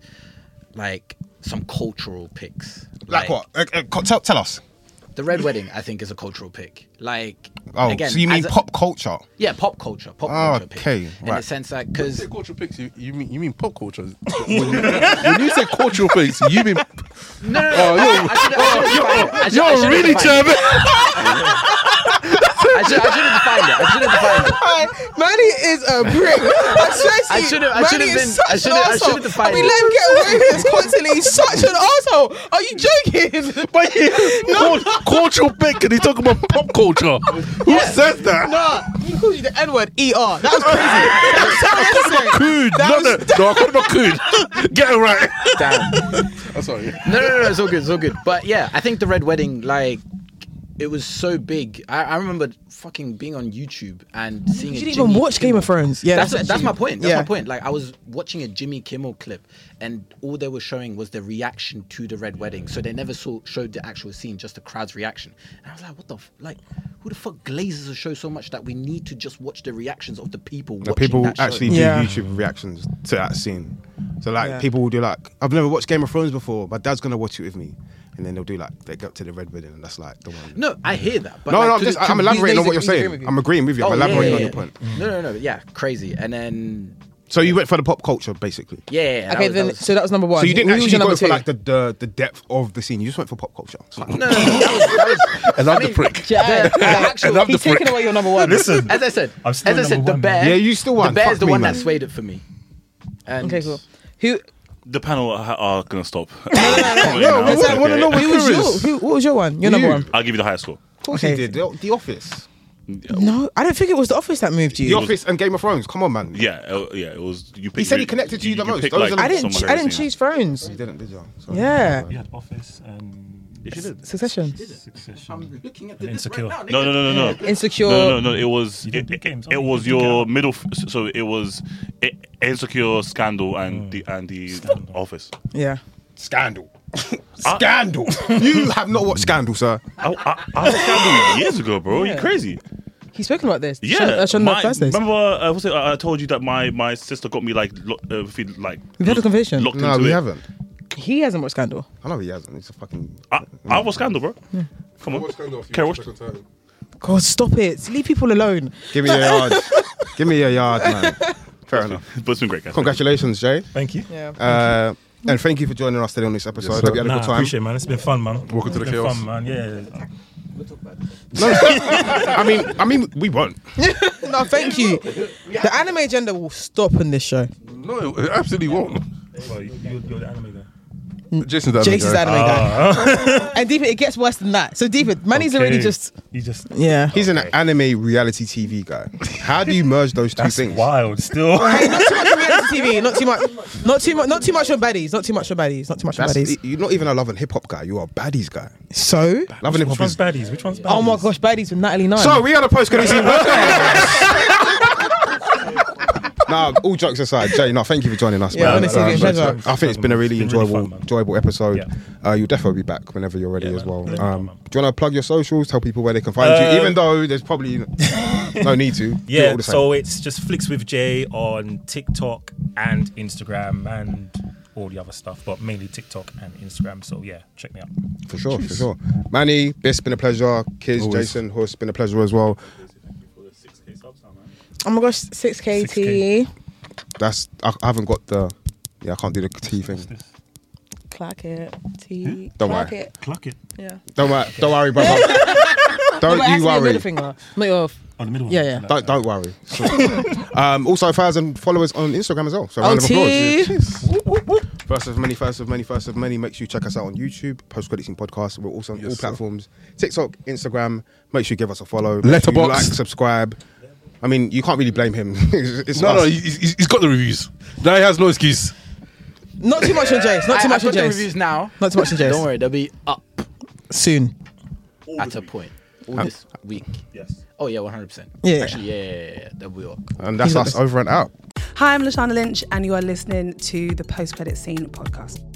like some cultural picks. Like what? Uh, uh, co- tell, tell us. The Red Wedding, I think, is a cultural pick. Like, Oh, again, so you mean as a- pop culture? Yeah, pop culture. Pop Oh, culture pick. okay, In the right. sense that because Cultural picks, you, you mean you mean pop culture? when, you, when you say cultural picks, you mean no, no, no, Oh, I, you're- I should, I should have defined it. I should, I you're should really have defined German. it. I should, I should have defined it. I should have defined it. Manny is a prick. I swear to I you, should've- I Manny should've is been- such I an should've- I arsehole. should've defined I mean, it. let him get away with this constantly. He's such an asshole. Are you joking? But yeah, cult- cultural pick, and he talking about pop culture. Who says that? Nah, he called you the N word. E R. That was crazy. That was so unnecessary. Coon, That not was- the, no, I called him a coon. Get it right. Damn. I'm sorry. No, no, no, it's all good, it's all good. But yeah, I think the Red Wedding, like, it was so big. I, I remember fucking being on YouTube and seeing. You a didn't Jimmy even watch Game Kimmel- of Thrones. Yeah, that's that's, that's, what my you- point. That's yeah. my point. Like I was watching a Jimmy Kimmel clip, and all they were showing was the reaction to the Red Wedding. So they never saw showed the actual scene, just the crowd's reaction. And I was like, what the f-? like, who the fuck glazes a show so much that we need to just watch the reactions of the people? The watching people that show? actually do Yeah. YouTube reactions to that scene. So like Yeah. people will do like, I've never watched Game of Thrones before. My dad's gonna watch it with me, and then they'll do like they go up to the Red Wedding, and that's like the one. No, I hear that. But no, like, no, I'm to- just to- I'm elaborating on what you're he's agreeing saying. with you. I'm agreeing with you. I'm Oh, yeah, elaborating yeah, on yeah. your point. No, no, no. Yeah, crazy. And then So you went for the pop culture, basically. yeah, yeah, yeah, that Okay, was- then that was- so that was number one. So you didn't Who was actually your go number for two? like the, the the depth of the scene. You just went for pop culture. It's fine. No, no, no, that was, that was And I'm I the mean, prick. Yeah, the actual- And I'm the he's taking prick. away your number one. Listen, As I said, I'm as still I said, number the one, bear. man. Yeah, you still won. The bear Fuck is the me, one man. that swayed it for me. And Okay, cool. Who? The panel are, are gonna stop. No, No, we Okay. want to know what Who was your? yours. Who, what was your one? Your number You. one. I'll give you the highest score. Of course Okay. he did. The, the Office. No, I don't think it was The Office that moved you. The Office and Game of Thrones. Come on, man. Yeah, uh, yeah, it was. You picked He said he really- connected to you the most. picked, Those are the- I didn't. some ch- I didn't crazy- choose Thrones. You didn't, did you? Sorry. Yeah, You had Office and Yes, you did. Succession, Succession. looking at And Insecure. right No, now, no, no, no, no. Insecure. No, no, no. It was You it, didn't do it, games, it oh, you was didn't your get- middle. f- So it was it, Insecure, Scandal, and the and the Office. Yeah. Scandal. Scandal. You have not watched Scandal, sir. I, I, I watched Scandal years ago, bro. Yeah. You crazy? He's spoken about this. Yeah. Shon- uh, Shon my- Thursdays. remember, uh, what's it, I I told you that my, my sister got me like lo- uh, feel like We've had a conversation. locked No, into we it. haven't. He hasn't watched Scandal. I know he hasn't. It's a fucking. I, I was Scandal, bro. Come on. Kara watched it. God, stop it. Leave people alone. Give me your yard. Give me your yard, man. Fair enough. But it's been great, guys. Congratulations, Jay. Thank you. Yeah. Uh, And thank you for joining us today on this episode. Yes, Hope you had a Nah, good time. appreciate it, man. It's been fun, man. Welcome to the It's been chaos. Fun, man. Yeah. No, I mean, I mean, we won't. No, thank you. The anime agenda will stop in this show. No, it absolutely won't. Well, you, you're the anime guy. Jason's that Jason's guy. anime guy. And Deepa, it gets worse than that. So Deepa, Manny's already Okay. just You just. yeah. He's an anime reality T V guy. How do you merge those two That's things? wild. Still. Hey, not too much on reality T V. Not too much. Not too much. Not too much on baddies. Not too much on baddies. Not too much on That's, baddies. you're not even a love and hip hop guy. You're a baddies guy. So, Love and hip Which hop one's is. baddies? Which one's baddies? oh my gosh, baddies with Natalie Nine. So we are the post credit scene podcast. Nah, all jokes aside, Jay. No, thank you for joining us. Yeah, man. honestly, it's been a pleasure. I think it's been a really It's been really enjoyable, fun, man. enjoyable episode. Yeah. Uh, you'll definitely be back whenever you're ready Yeah, as man. well. Let me know, Um, man. do you want to plug your socials? Tell people where they can find Uh, you, even though there's probably no need to. Do it Yeah, all the same. so it's just Flicks with Jay on TikTok and Instagram and all the other stuff, but mainly TikTok and Instagram. So yeah, check me out. For sure, for sure. Manny, it's been a pleasure. Kiz, Always. Jason, it's been a pleasure as well. Oh my gosh, six K T. That's I, I haven't got the yeah I can't do the T thing. Clack it. T. Don't clack worry. it. Clock it. Yeah. Don't worry, don't worry, brother. Don't But it has to you be a worry. middle finger. Not your. Oh, the middle one. Yeah, yeah. Don't don't worry. um, also, a thousand followers on Instagram as well. So a round of O applause. T. First of many, first of many, first of many. Make sure you check us out on YouTube, Post Credit Scene Podcast. We're also on Yes, all sir. platforms: TikTok, Instagram. Make sure you give us a follow. Make sure you Letterboxd. like, subscribe. I mean, you can't really blame him. it's, it's No, us. no, he's, he's he's got the reviews. Now he has no excuse. Not too much on Jace. Not too I, much I've on got the Jace. reviews now. Not too much on Jace. Don't worry, they'll be up Soon. at a point. All this week. Yes. Oh yeah, one hundred percent. Yeah. Actually, yeah, yeah, yeah, yeah. They'll be up. And that's He's got us this. over and out. Hi, I'm Lashana Lynch, and you are listening to the Post Credit Scene podcast.